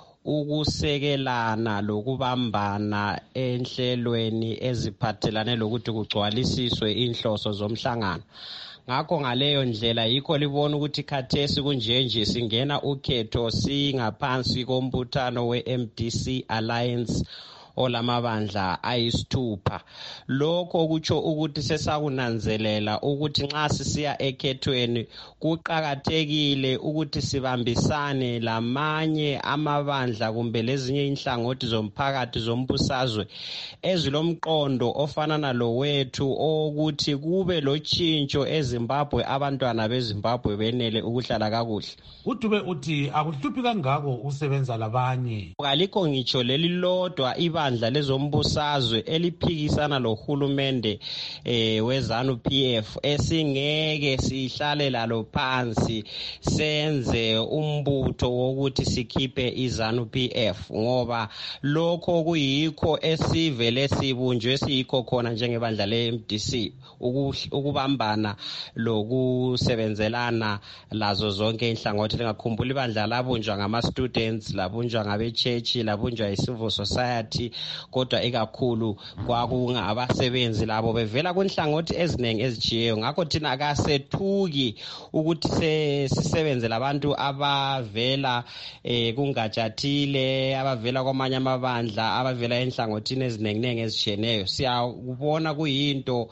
ukusekelana lokubambana enhlelweni eziphathelane lokuthi kugcwalisiswe inhloso zomhlangano. Ngakho ngaleyo ndlela yikho libona ukuthi khathesi kunjenje singena ukhetho singaphansi kombuthano we-MDC Alliance olamabandla ayisithupha. Lokho kutsho ukuthi sesakunanzelela ukuthi nxa sisiya ekhethweni kuqakathekile ukuthi sibambisane lamanye amabandla kumbe lezinye inhlangothi zomphakathi zombusazwe ezilomqondo ofanana lowethu ukuthi kube lotshintsho eZimbabwe, abantwana beZimbabwe benele ukuhlala kakuhle. uDube uthi akuhluphi kangako usebenza labanye. Kalikho ngitsho leli lodwa ibandla libandla lezombusazwe eliphikisana lohulumende wezanu PF esingeke sihlale lalo phansi senze umbutho wokuthi sikhiphe izanu PF, ngoba lokho kuyikho esivele sibunjwe siyikho khona njengebandla le-MDC, ukubambana lokusebenzelana lazo zonke inhlangothi. Lingakhumbula ibandla labunjwa ngama-students, labunjwa ngabe-church, labunjwa yi-civil society, kodwa ikakhulu kwakungabasebenzi labo bevela kunhlangothi eziningi ezijiyeyo. Ngakho thina akasethuki ukuthi sisebenze labantu abavela kungatshathile, abavela kwamanye amabandla, abavela enhlangothini eziningi ezitshiyeneyo. Siyakubona kuyinto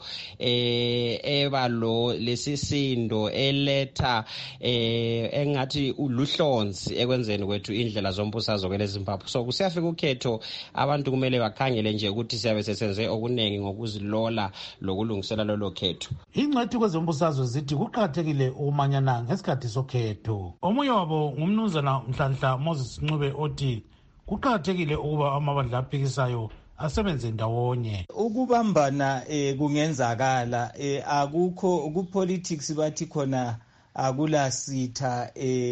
eba lesisindo eletha engathi uluhlonzi ekwenzeni kwethu indlela zombusazwe kwele Zimbabwe. So kusiyafika ukhetho, abantu kumele bakhangele nje ukuthi siyabe sesenze okuningi ngokuzilola lokulungisela lolo khetho. Ingcwethi kwezombusazwe zithi kuqakathekile ukumanyana ngesikhathi sokhetho. Omunye wabo ngumnumzana Mhlanhla Moses Ncube othi kuqakathekile ukuba amabandla aphikisayo asebenze ndawonye. Ukubambana kungenzakala, akukho ku-politics bathi khona akulasitha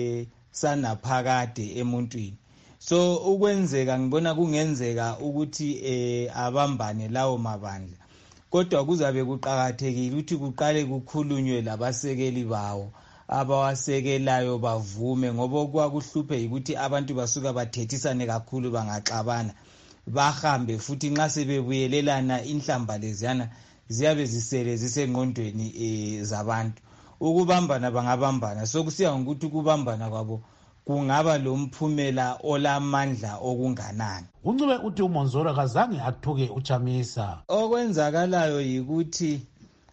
sanaphakade emuntwini. So ukwenzeka ngibona kungenzeka ukuthi abambane lawo mabandla, kodwa kuzabe kuqakathekile ukuthi kuqale kukhulunywe labasekeli bawo abawasekelayo bavume, ngoba kwakuhluphe ukuthi abantu basuka bathethisane kakhulu bangaxabana bahambe futhi nxa sebebuyelelana inhlamba leziyana ziyabe zisele zisengqondweni zabantu. Ukubambana bangabambana, sokusiya ngokuthi ukubambana kwabo kungaba lomphumela olamandla okunganani. Uncube uthi uMonzora kazange athuke uChamisa. Okwenzakalayo yikuthi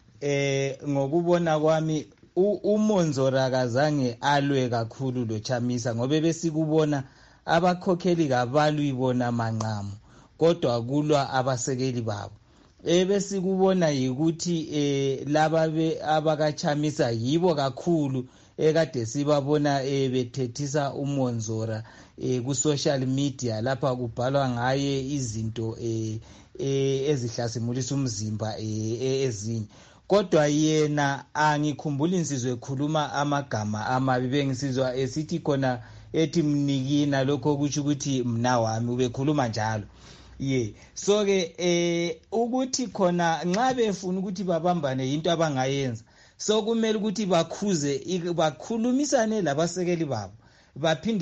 ngokubona kwami uMonzora kazange alwe kakhulu loChamisa, ngoba besikubona abakhokheli kabaluyibona manqamu, kodwa kulwa abasekeli babo. Besikubona yikuthi laba abakaChamisa yibo kakhulu ekade sibabona bethethisa uMonzora ku-social media lapha kubhalwa ngaye izinto ezihlasimulisa umzimba ezinye. Kodwa yena angikhumbuli insizwe ekhuluma amagama amabi, bengisizwa esithi khona ethi mnikina, lokho kutsho ukuthi mna wami, ubekhuluma njalo. So ke ukuthi khona nxa befuna ukuthi babambane yinto abangayenza, so kumele ukuthi bakhulumisane labasekeli babo, baphinde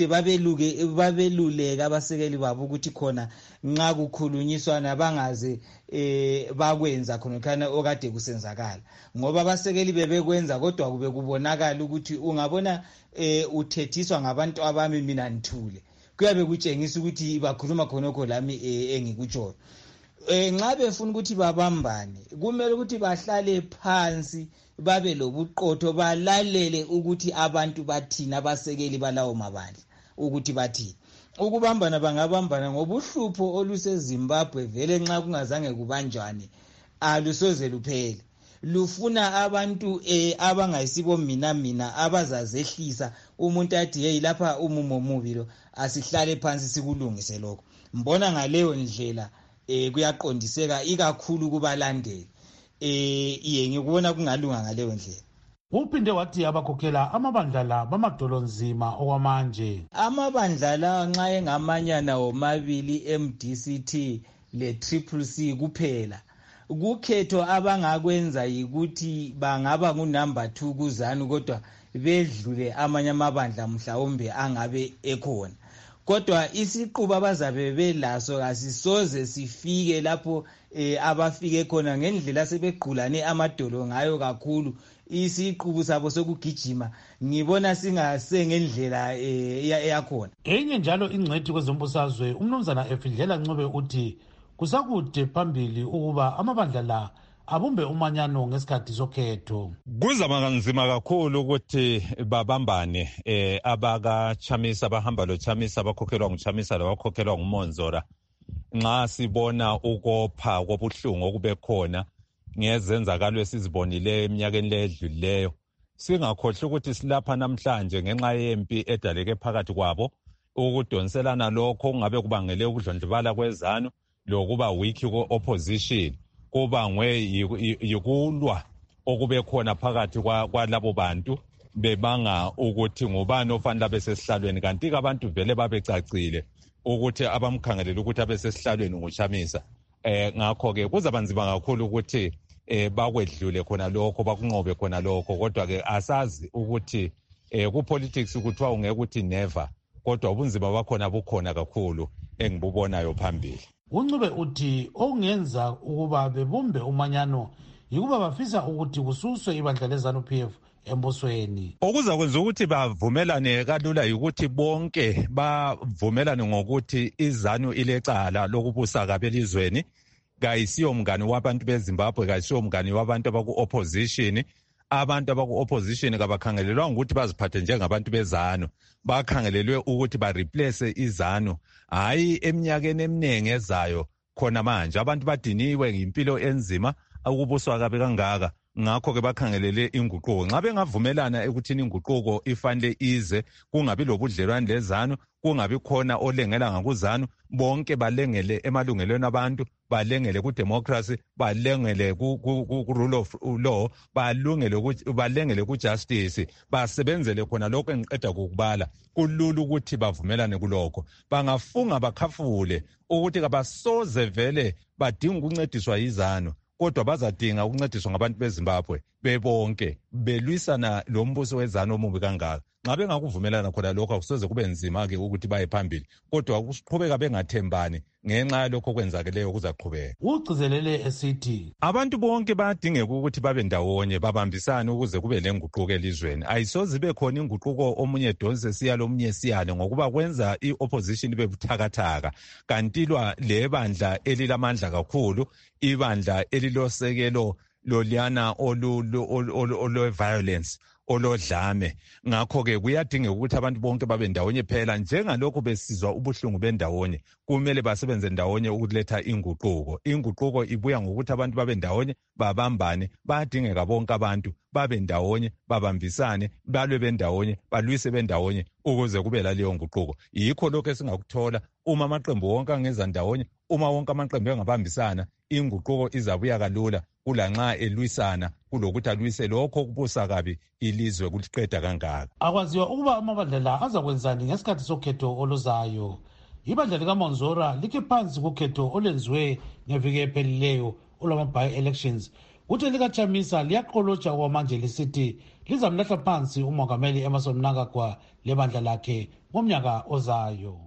babeluleka abasekeli babo ukuthi khona nxa kukhulunyiswana bangaze bakwenza khona okade kusenzakala, ngoba abasekeli bebekwenza kodwa kube kubonakala ukuthi ungabona uthethiswa ngabantu abami mina nithule, kuyabe kutshengisa ukuthi bakhuluma khonokho lami engikutshoyo. Nxa befuna ukuthi babambane kumele ukuthi bahlale phansi babe lobuqotho, balalele ukuthi abantu bathina, abasekeli balawo mabandla ukuthi bathini. Ukubambana bangabambana ngobuhlupho oluseZimbabwe vele nxa kungazange kubanjwane alusoze luphele. Lufuna abantu abangayisibo mina abazazehlisa umuntu athi hey lapha umumo mubi lo, asihlale phansi sikulungise lokho. Mbona ngaleyo ndlela kuyaqondiseka ikakhulu kubalandeli. Ngikubona kungalunga ngaleyo ndlela. Uphinde wathi abakhokhela amabandla la bamadolonzima okwamanje. Amabandla la nxa engamanyana womabili MDCT le-CCC kuphela, kukhetho abangakwenza yikuthi bangaba ngunumber 2 kuzanu, kodwa bedlule amanye amabandla mhlawumbe angabe ekhona. Kodwa isiqubu abazabe belaso asisoze sifike lapho abafike khona ngendlela sebequlane amadolo ngayo kakhulu. Isiqubu sabo sokugijima ngibona singasengendlela eyakhona. Enye njalo ingcwethi kwezombusazwe umnumzana Efidlela Ncube uthi kusakude phambili ukuba amabandla la abumbe umanyano ngesikhathi sokhetho. Kuzaba nzima kakhulu ukuthi babambane abakaChamisa, abahamba loChamisa, abakhokhelwa nguChamisa labakhokhelwa nguMonzora. Nxa sibona ukopha kobuhlungu okube khona ngezenzakalo esizibonileyo eminyakeni ledlulileyo, singakhohlwa ukuthi silapha namhlanje ngenxa yempi edaleke phakathi kwabo, ukudonselana lokho kungabe kubangele ukudlondlobala kwezanu lokuba weak opposition kubangwe yikulwa okube khona phakathi kwalabo bantu bebanga ukuthi ngubani ofanele abesesihlalweni, kanti abantu vele babecacile ukuthi abamkhangelela ukuthi abesesihlalweni nguShamisa. Ngakho-ke kuzaba nzima kakhulu ukuthi bakwedlule khona lokho, bakunqobe khona lokho, kodwa-ke asazi ukuthi ku-politics kuthiwa ungeke ukuthi never, kodwa ubunzima bakhona bukhona kakhulu engibubonayo phambili. uNcube uthi okungenza ukuba bebumbe umanyano yikuba bafisa ukuthi kususwe ibandla leZANU-PF embusweni. Okuzakwenza ukuthi bavumelane kalula yikuthi bonke bavumelane ngokuthi iZANU ilecala lokubusa kabi elizweni, kayisiyo mngani wabantu beZimbabwe, kayisiyo mngani wabantu abaku-opposition. Abantu abaku-opposition kabakhangelelwa ukuthi baziphathe njengabantu beZANU, bakhangelelwe ukuthi bareplace iZANU. Hayi eminyakeni eminingi ezayo khona manje abantu badiniwe impilo enzima ukubuswa kabi kangaka, ngakho-ke bakhangelele inguquko. Nxa bengavumelana ekuthini inguquko ifanele ize, kungabi lobudlelwane leZANU, kungabi khona olengela ngakuZANU, bonke balengele emalungelweni abantu, balengele ku-democracy, balengele ku-rule of law, balengele ku-justice, basebenzele khona lokho engiqeda kukubala. Kulula ukuthi bavumelane kulokho. Bangafunga bakhafule ukuthi kabasoze vele badinga ukuncediswa yiZANU, kodwa bazadinga ukuncediswa ngabantu beZimbabwe bebonke belwisana lo mbuso weZANU omubi kangaka. Nxa bengakuvumelana khona lokho akusoze kube nzima-ke ukuthi baye phambili, kodwa kuqhubeka bengathembani ngenxa yalokho okwenzakeleyo kuzaqhubeka. Ugcizelele esithi abantu bonke bayadingeka ukuthi babe ndawonye, babambisane ukuze kube lenguquko elizweni. Ayisoze ibe khona inguquko omunye donse siyalo omunye siyale, ngokuba kwenza i-opposition ibe buthakathaka. Kantilwa le bandla elilamandla kakhulu, ibandla elilosekelo loliyana olo-violence, olodlame. Ngakho-ke kuyadingeka ukuthi abantu bonke babe ndawonye phela. Njengalokho besizwa ubuhlungu bendawonye, kumele basebenze ndawonye ukuletha inguquko. Inguquko ibuya ngokuthi abantu babe ndawonye, babambane. Bayadingeka bonke abantu babe ndawonye, babambisane, balwe bendawonye, balwise bendawonye ukuze kube laleyo nguquko. Yikho lokho esingakuthola uma amaqembu wonke angeza ndawonye, uma wonke amaqembu engabambisana, inguquko izabuya kalula kulanxa elwisana kulokuthi alwise lokho kubusa kabi ilizwe kuliqeda kangaka. Akwaziwa ukuba amabandla la azakwenzani ngesikhathi sokhetho oluzayo. Ibandla likaMonzora likhe phansi kukhetho olwenziwe ngeviki ephelileyo olwama-by-elections. Kuthi likaChamisa liyaqolotsha okwamanje lisithi lizamlahla phansi umongameli Emmerson Mnangagwa lebandla lakhe ngomnyaka ozayo.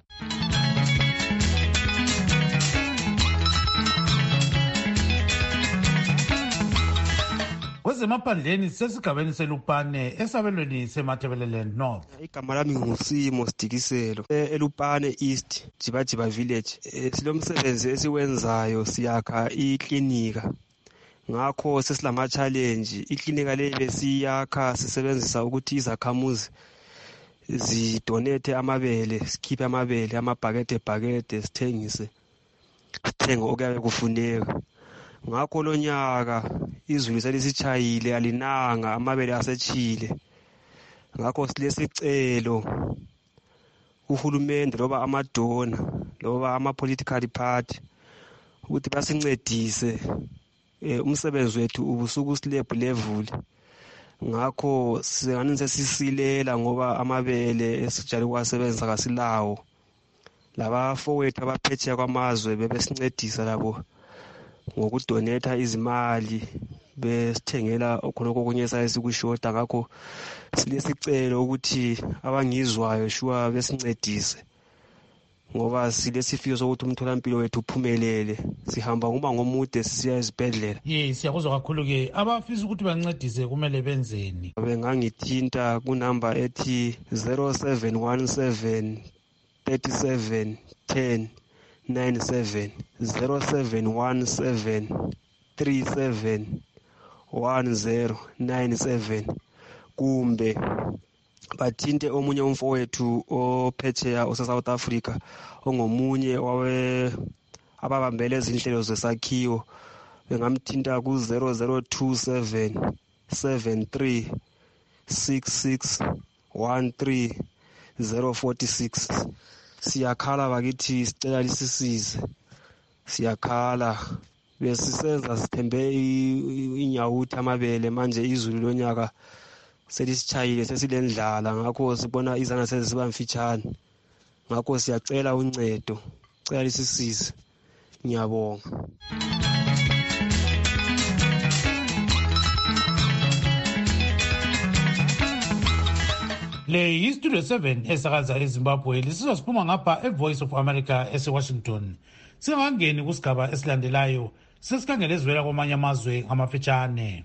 Kwezemaphandleni sesigabeni seLupane esabelweni seMatabeleland North. Igama lami nguSimo Sidikiselo eLupane East Jibajiba Village. Silomsebenzi esiwenzayo, siyakha iklinika. Ngakho sesilama challenge. Iklinika le besiyakha sisebenzisa ukuthi izakhamuzi zidonate amabele, sikhiphe amabele, amabhakede sithenge okuyabe kufuneka. Ngakho lo nyaka izulu selisitshayile alinanga, amabele asechile. Ngakho silesicelo uhulumende loba amadona loba ama-political party ukuthi basincedise. Umsebenzi wethu ubusuku slab level. Ngakho singani sesisilela ngoba amabele esijale ukuwasebenzisa kasilawo. Laba fowethu abaphetsheya kwamazwe bebesincedisa labo ngokudonetha izimali, besithengela khonokho okunye sayesikushoda. Ngakho silesicelo ukuthi abangizwayo shuwa besincedise, ngoba silesifiso sokuthi umtholampilo wethu uphumelele. Sihamba ngoba ngomude sisiya esibhedlela. Siyakuzwa kakhulu-ke. Abafisa ukuthi bancedise kumele benzeni? Bengangithinta kunamba ethi 0717 37 10 97 0717 37 1097, kumbe bathinte omunye umfowethu ophetsheya ose-South Africa ongomunye ababambele izinhlelo zesakhiwo. Bengamthinta ku-0027 73 66 13 046. Siyakhala bakithi, sicela lisisize siyakhala besisenza sithembe inyawuthi amabele manje izulu lonyaka selisitshayile sesilendlala ngakho sibona izana seziba mfitshane ngakho siyacela uncedo cela lisisize ngiyabonga. Le yiStudio 7 esakaza eZimbabwe lisizwa siphuma ngapha eVoice of America eseWashington. Singangeni kusigaba esilandelayo sesikhangele ezivela kwamanye amazwe ngamafitshane.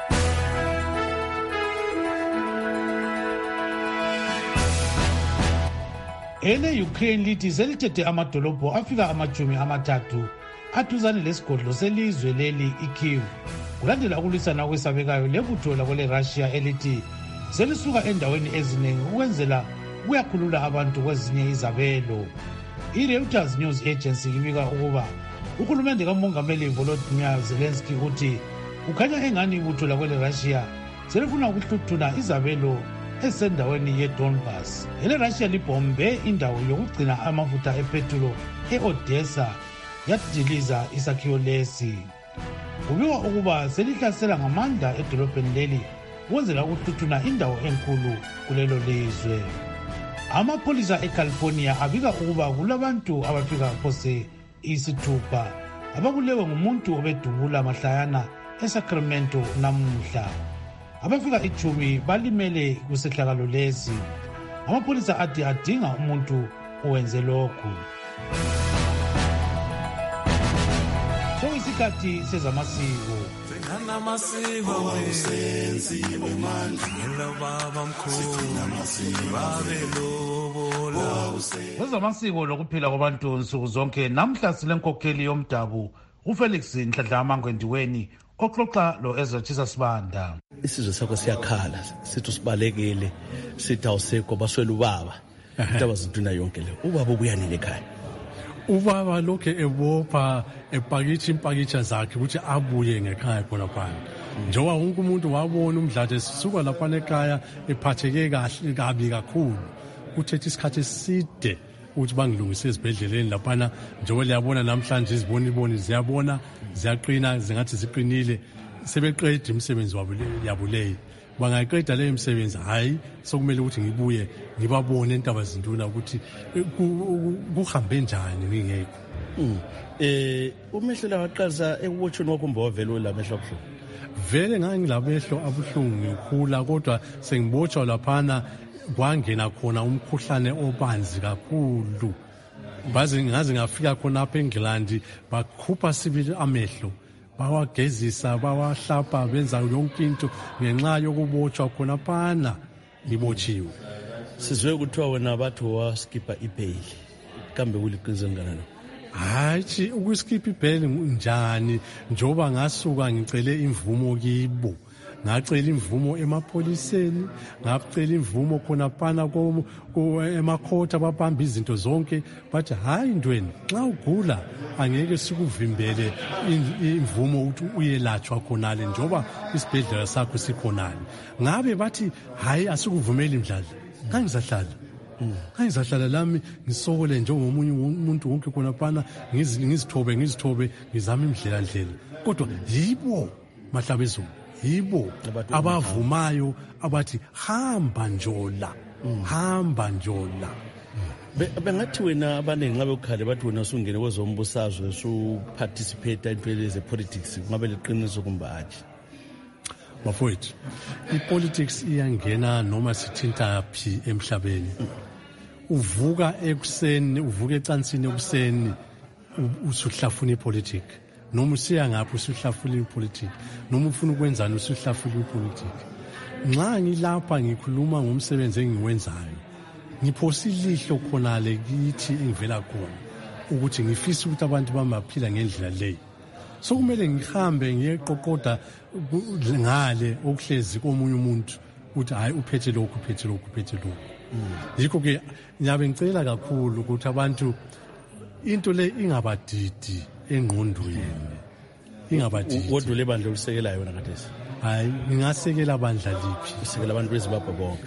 Ukraine lithi selithethe amadolobho afika 30 aduzane lesigodlo selizwe leli iKyiv kulandela ukulwisana kwesabekayo lebutho lakwele Russia elithi selisuka endaweni eziningi ukwenzela kuyakhulula abantu kwezinye izabelo. I-Reuters News Agency ibika ukuba uhulumende kamongameli Volodymyr Zelensky uthi ukhanya engani ibutho lakwele Russia selifuna ukuhluthuna izabelo esendaweni yeDonbas. Ele Russia libombe indawo yokugcina amafutha epetrol eOdessa yadiliza isakhiwo lesi. Kubikwa ukuba selihlasela ngamandla edolobheni leli ukwenzela ukuhluthuna indawo enkulu kulelo lizwe. Amapholisa eCalifornia abika ukuba kulabantu abafika phose 6 ababulewe ngumuntu obedubula mahlayana eSacramento namuhla. Abafika 10 balimele kusehlakalo lesi. Amapholisa athi adinga umuntu owenze lokhu. Soyisikhathi sezamasiko. Namasiko senziwe manje ngelababa mkhulu babelobola. Kwezamasiko lokuphila kwabantu nsuku zonke namhla silenkokheli yomdabu uFelix Nhlanhla Ngwendiweni oxoxa lo Ezra Chisasibanda. Isizwe sakho siyakhala sithi sibalekele sithi awusekho baswela ubaba indaba zintuna yonke le ubaba ubuyanile ekhaya. Ubaba lokho ebopha impakitsha zakhe ukuthi abuye ngekhaya khona phansi. Njengoba wonke umuntu wabona umdlalo sisuka lapha ekhaya ephatheke kabi kakhulu. Uthethe isikhathi eside ukuthi bangilungise ezibhedleleni lapha njengoba liyabona namhlanje iziboni ziyabona ziyaqina zingathi ziqinile sebeqeda imisebenzi wabo yabuleyi. Bangayiqeda le imisebenzi hayi sokumele ukuthi ngibuye ngibabone intaba zintuna ukuthi kuhambe njani ngingekho. Umehlo la waqalisa ekubotshweni wakho mbawavela lamehlo abuhlungu. Vele ngangilabehlo abuhlungu ngikhula kodwa sengibotshwa laphana kwangena khona umkhuhlane obanzi kakhulu. Baze ngaze ngafika khona apha eNgilandi bakhupha sibili amehlo. Bawagezisa bawahlapa benza yonke into ngenxa yokubotshwa khona phana libotshiwe. Sizwe ukuthiwa wena bathu waskipa ibheli kambe uliqiniso ngana. Hayi ukuskipa ibheli njani njoba ngasuka ngicele imvumo kibo. Ngacela imvumo emapholiseni, ngacela imvumo khona phana emakhotha babamba izinto zonke bathi hayi ndweni xa ugula angeke sikuvimbele imvumo ukuthi uyelatshwa khonale njoba isibhedlela sakho sikhonale. Ngabe bathi hayi asikuvumeli imdlalo. Kangizahlala lami ngisokole njengomunye umuntu wonke khona phana ngizithobe ngizama indlela kodwa yibo mahlabezulu yibo abavumayo abathi hamba njola. Bengathi wena abaningi ngabe ukhale bathi wena usungene kwezombusazwe usuparticipate entweni ze-politics ngabe liqiniso kumbe hatshi? Bafowethu, i-politics iyangena noma sithinta phi emhlabeni. Uvuka ekuseni, uvuka ecansini ekuseni usuhlafuna ipolitiki. Noma usiya ngapho usuhlafuna ipolitiki. Noma ufuna ukwenzani usuhlafuna ipolitiki. Nxa ngilapha ngikhuluma ngomsebenzi engiwenzayo. Ngiphosa ilihlo khonale kithi engivela khona ukuthi ngifisa ukuthi abantu bamaphila ngendlela leyo. So kumele ngihambe ngiyeqoqoda ngale okuhlezi komunye umuntu ukuthi hayi uphethe lokhu. Yikho ke ngiyabe ngicela kakhulu ukuthi abantu into le ingabadidi engqondweni. Ingabadidi. Kodwa le bandla ulisekelayo wena khathesi? Hayi ngingasekela bandla liphi? Usekela abantu beZimbabwe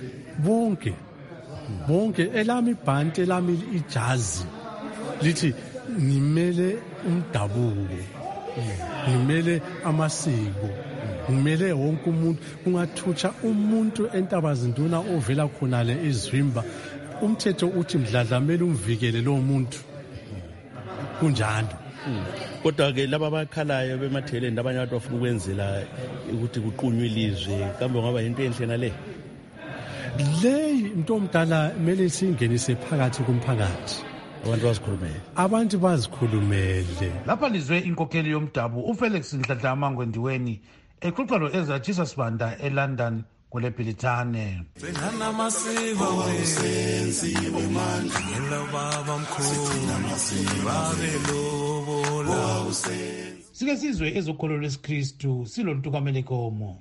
bonke elami ibhanti elami ijazi lithi ngimele umdabuko, ngimele amasiko, ngimele wonke umuntu. Ungathutsha umuntu entabazinduna ovela khonale eZwimba, umthetho uthi mdladla mele umvikele lo muntu kunjalo. Kodwa-ke laba abakhalayo bematheleni abanye abantu bafuna ukwenzela ukuthi kuqunywe ilizwe, kambe ngaba yinto enhle nale? Leyi into omdala mele singenise phakathi komphakathi, abantu bazikhulumele. Lapha lizwe inkokheli yomdabu uFelix Nhlanhla Mangwendiweni exoxa lo-Ezra Jesus Banda eLondon kule Bhilithane. Singana masiko senziwe manje ngelo baba mkhulu babe lobola. Sike sizwe ezokholo lwesikristu silontukamele komo.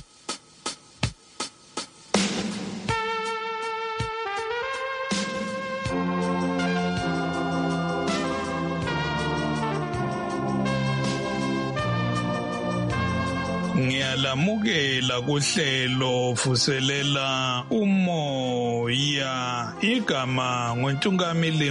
Ngiyalamukela kuhlelo vuselela umoya, igama ngoNtungamili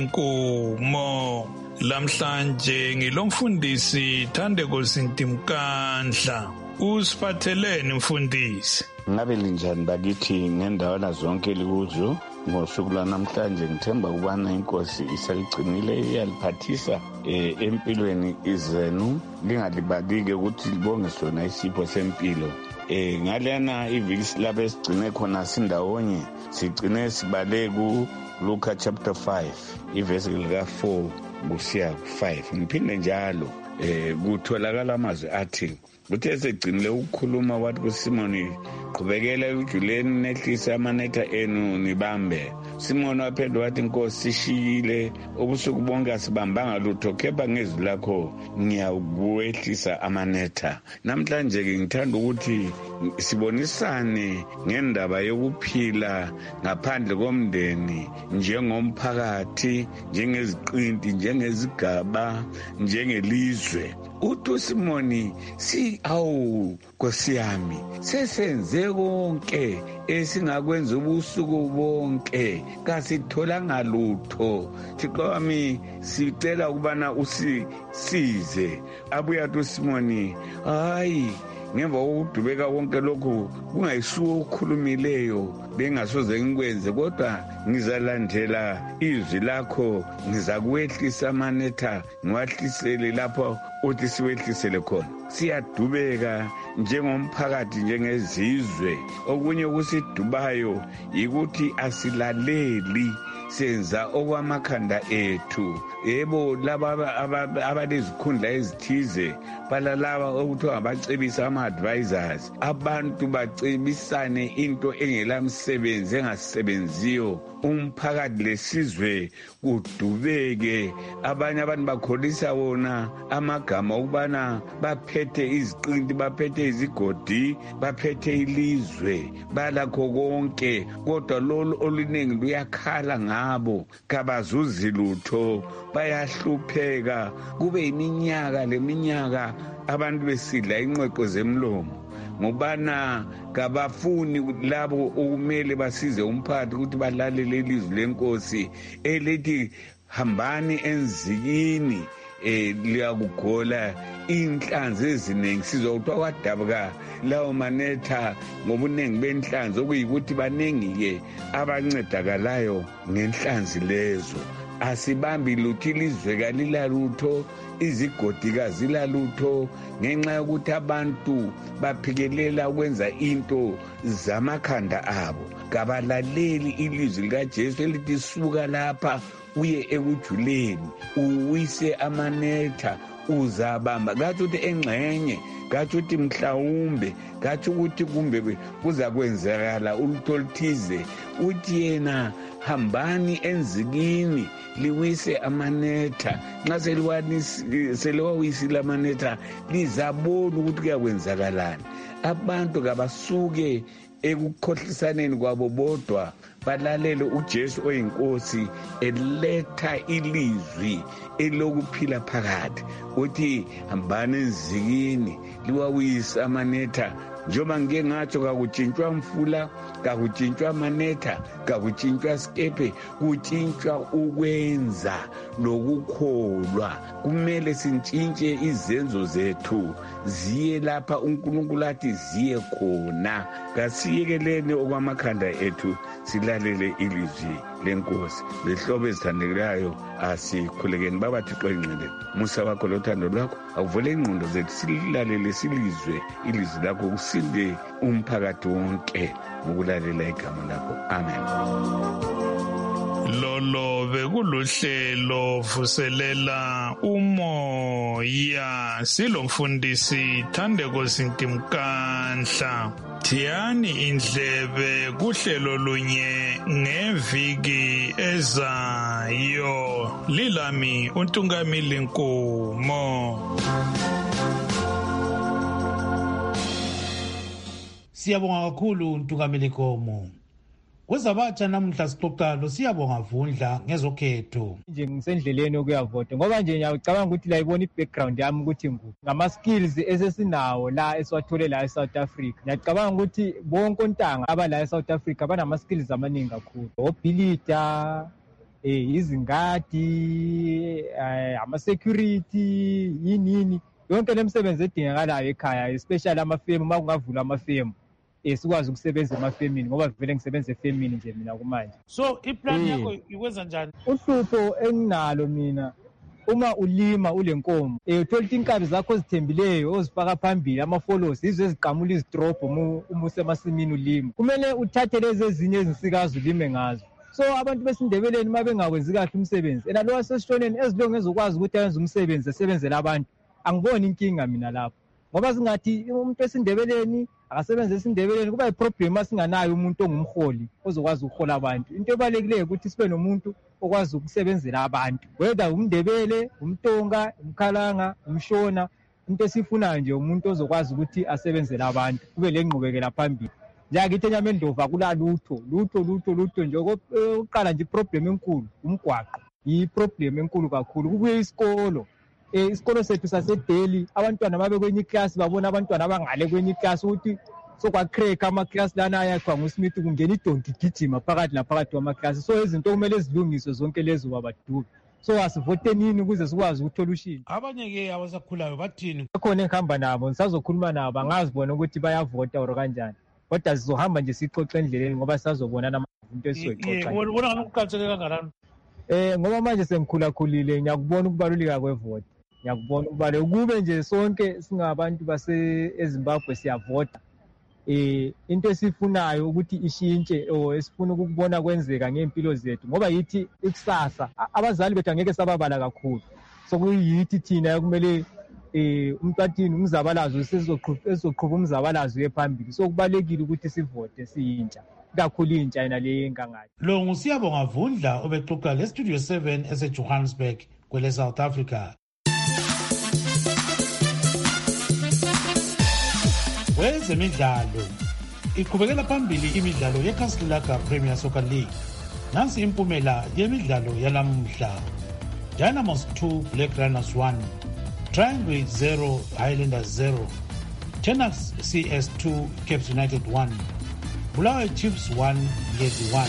Nkomo. Lamhlanje ngilomfundisi Thandeko Sintimkandla. Usiphatheleni mfundisi? Ngabe linjani bakithi ngendawana zonke likuzo? Ngosuku lwanamhlanje ngithemba ukubana inkosi isaligcinile iyaliphathisa empilweni izenu, lingalibali-ke ukuthi libonge sona isipho sempilo. Ngalena iviki silapho esigcine khona sindawonye, sigcine sibale ku Luka chapter 5 ivesi lika 4 kusiya 5. Ngiphinde njalo kutholakala amazwi athi uthe segcinile ukukhuluma wathi kuSimoni, qhubekela ejuleni nehlisa amanetha enu nibambe. Simoni waphendula wathi, Nkosi, sishiyile ubusuku bonke asibambanga lutho, kepha ngezwi lakho ngiyakuwehlisa amanetha. Namhlanje-ke ngithanda ukuthi sibonisane ngendaba yokuphila ngaphandle komndeni, njengomphakathi, njengeziqinti, njengezigaba, njengelizwe. Uthi uSimoni, awu Nkosi yami, sesenze konke esingakwenza ubusuku bonke, kasitholanga lutho. Thixo wami, sicela ukubana usisize. Abuye athi uSimoni, hayi, ngemva kokudubeka konke lokhu kungayisuwo okhulumileyo bengasoze ngikwenze, kodwa ngizalandela izwi lakho, ngizakuwehlisa amanetha ngiwahlisele lapho uthi siwehlisele khona. Siyadubeka njengomphakathi, njengezizwe. Okunye kusidubayo yikuthi asilaleli, senza okwamakhanda ethu. Yebo, laba abalezikhundla ezithize balalaba okuthiwa abacebisa ama-advisors. Abantu bacebisane into engelamsebenzi, engasebenziyo. Umphakathi lesizwe kudubeke. Abanye abantu bakholisa wona amagama ukubana baphethe iziqinti, baphethe izigodi, baphethe ilizwe, balakho konke, kodwa lolu oluningi luyakhala ngabo, kabazuzi lutho, bayahlupheka. Kube iminyaka leminyaka abantu besidla inqweqo zemlomo, ngobana kabafuni labo okumele basize umphakathi ukuthi balalele ilizwi lenkosi elithi hambani enzikini liyakugola inhlanzi eziningi. Sizwa kuthiwa kwadabuka lawo manetha ngobuningi benhlanzi, okuyikuthi baningi-ke abancedakalayo ngenhlanzi lezo. Asibambi lutho, ilizwe kalilalutho, izigodi kazilalutho, ngenxa yokuthi abantu baphikelela ukwenza into zamakhanda abo. Kabalaleli ilizwi likaJesu elithi suka lapha uye ekujuleni, uwise amanetha, uzabamba. Kathi uthi engxenye, kathi uthi mhlawumbe, kathi ukuthi kumbe kuza kwenzakala ulutho oluthize. Uthi yena, hambani enzikini liwise amanetha. Nxa seliwawisile amanetha, lizabona ukuthi kuyakwenzakalani. Abantu kabasuke ekukhohlisaneni kwabo bodwa, balalele uJesu oyinkosi eletha ilizwi elokuphila phakathi. Uthi hambani enzikini liwawise amanetha njengoba ngike ngatsho kakutshintshwa mfula, kakutshintshwa manetha, kakutshintshwa skepe, kutshintshwa ukwenza lokukholwa. Kumele sintshintshe izenzo zethu ziye lapha uNkulunkulu athi ziye khona. Kasiyekeleni okwamakhanda ethu silalele ilizwi lenkosi. Lehlobo ezithandekayo asikhulekeni baba Thixo engcwele, musa wakho lothando lwakho akuvule ingqondo zethu silalele silizwe ilizwi lakho, kusinde umphakathi wonke ngokulalela igama lakho. Amen. Lolo bekuluhlelo vuselela umoya, silomfundisi Thandeko Sintimkanhla. Thiyani indlebe kuhlelo lunye ngeviki ezayo. Lilami uNtungamili Nkomo. Siyabonga kakhulu uNtungamili Nkomo. Kwezabatsha namhla sixoxa lo Siyabonga Vundla ngezokhetho. Nje ngisendleleni ukuyavota ngoba nje ngiyacabanga ukuthi la ibona i-background yami ukuthi ngama skills esesinawo la esiwathole la eSouth Africa. Ngiyacabanga ukuthi bonke ontanga abala eSouth Africa banama skills amaningi kakhulu. Obilita, izingadi, ama security, yini yonke lemisebenzi edingakalayo ekhaya, especially amafemu makungavula amafemu. Sikwazi ukusebenza emafemini ngoba vele ngisebenza efemini nje mina kumanje. So iplan yakho ikwenza njani? Uhlupho enginalo mina uma ulima ulenkomo uthola inkabi zakho zithembileyo ozifaka phambili ama-follows izo eziqamula izidrobho uma usemasimini ulima. Kumele uthathe lezi ezinye ezinsikazi ulime ngazo. So abantu besindebeleni uma bengakwenzi kahle umsebenzi ena lo wasesishoneni ezilonge ezokwazi ukuthi ayenze umsebenzi esebenzela abantu, angiboni inkinga mina lapho. Ngoba singathi umuntu esindebeleni akasebenze esindebeleni kuba iproblem asinganayo umuntu ongumholi ozokwazi ukuhola abantu. Into ebalekile ukuthi sibe nomuntu okwazi ukusebenzela abantu, whether umndebele, umtonga, umkhalanga, umshona. Into esifunayo nje umuntu ozokwazi ukuthi asebenzele abantu, kube lengqubekela phambili. Njengakithi eNyamendlovu kula lutho nje. Oqala nje iproblem enkulu umgwaqo, yiproblem enkulu kakhulu. Kubuye isikolo. Isikolo sethu saseDelhi abantwana babe kwenye class babona abantwana abangale kwenye class ukuthi sokwacrack ama-class lana ayakhwa nguSmith kungena idonki gijima phakathi naphakathi kwama-class. So izinto kumele zilungiswe zonke lezo babaduka. So asivotenini ukuze sikwazi ukuthola ushintsho. Abanye-ke abasakhulayo bathini? Bakhona engihamba nabo ngisazokhuluma nabo angazibona ukuthi bayavota or kanjani, kodwa sizohamba nje sixoxe endleleni ngoba sisazobonana amazinto esizoyixoxa. Wona ngani kuqakatheke kangakanani? Ngoba manje sengikhulakhulile ngiyakubona ukubaluleka kwevota. Ngiyakubona ukubaluleka kube nje sonke singabantu eZimbabwe siyavota. Into esifunayo ukuthi ishintshe esifuna ukubona kwenzeka ngempilo zethu ngoba yithi ikusasa abazali bethu angeke sababala kakhulu. So kuyithi thina kumele umntathini umzabalazo sizoqhubha umzabalazo yephambili. So kubalekile ukuthi sivote siyintsha kakhulu intsha yena le engangathi. Lo nguSiyabonga Vundla obexoxa leStudio 7 eseJohannesburg kwele South Africa. Wezemidlalo iqhubekela phambili imidlalo yeCasablanca Premier Soccer League. Nansi impumela yemidlalo yalamuhla. Dynamos 2 Black Runners 1, Triangle 0 Highlanders 0, Tenax CS 2 Cape United 1, Bulawayo Chiefs 1 Ngezi 1.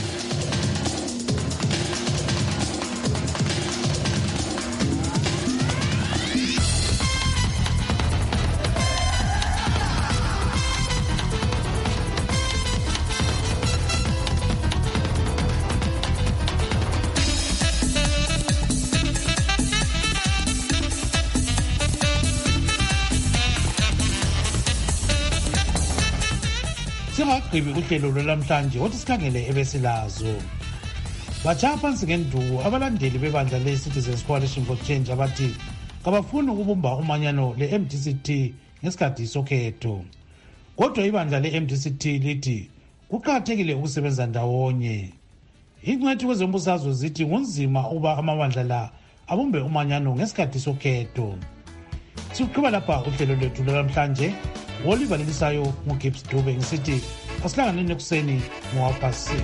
Singagqibi uhlelo lwalamhlanje othi sikhangele ebesilazo. Batshaya phansi ngenduku abalandeli bebandla le-Citizens Coalition for Change abathi kabafuni ukubumba umanyano le-MDCT ngesikhathi sokhetho. Kodwa ibandla le-MDCT lithi kuqakathekile ukusebenza ndawonye. Ingcwethi kwezombusazwe zithi kunzima ukuba amabandla la abumbe umanyano ngesikhathi sokhetho. Siqhuba lapha uhlelo lwethu lwalamhlanje. Oliver Lilisayo nguGibbs Dube ngisithi asihlangane ekuseni ngo-6:30.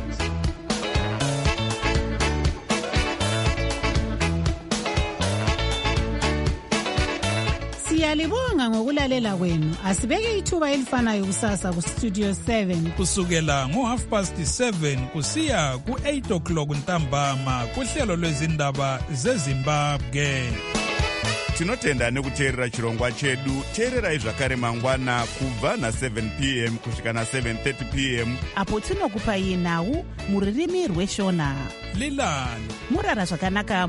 Siyalibonga ngokulalela kwenu. Asibeke ithuba elifanayo kusasa ku Studio 7 kusukela ngo7:30 kusiya ku8 o'clock ntambama kuhlelo lwezindaba zeZimbabwe. Tinotenda nekuteerera chirongwa chedu. Teererai zvakare mangwana kubva na7 p.m. kusvika na7:30 p.m. apo tinokupai nhau muririmi rweshona. Lilani murara zvakanaka.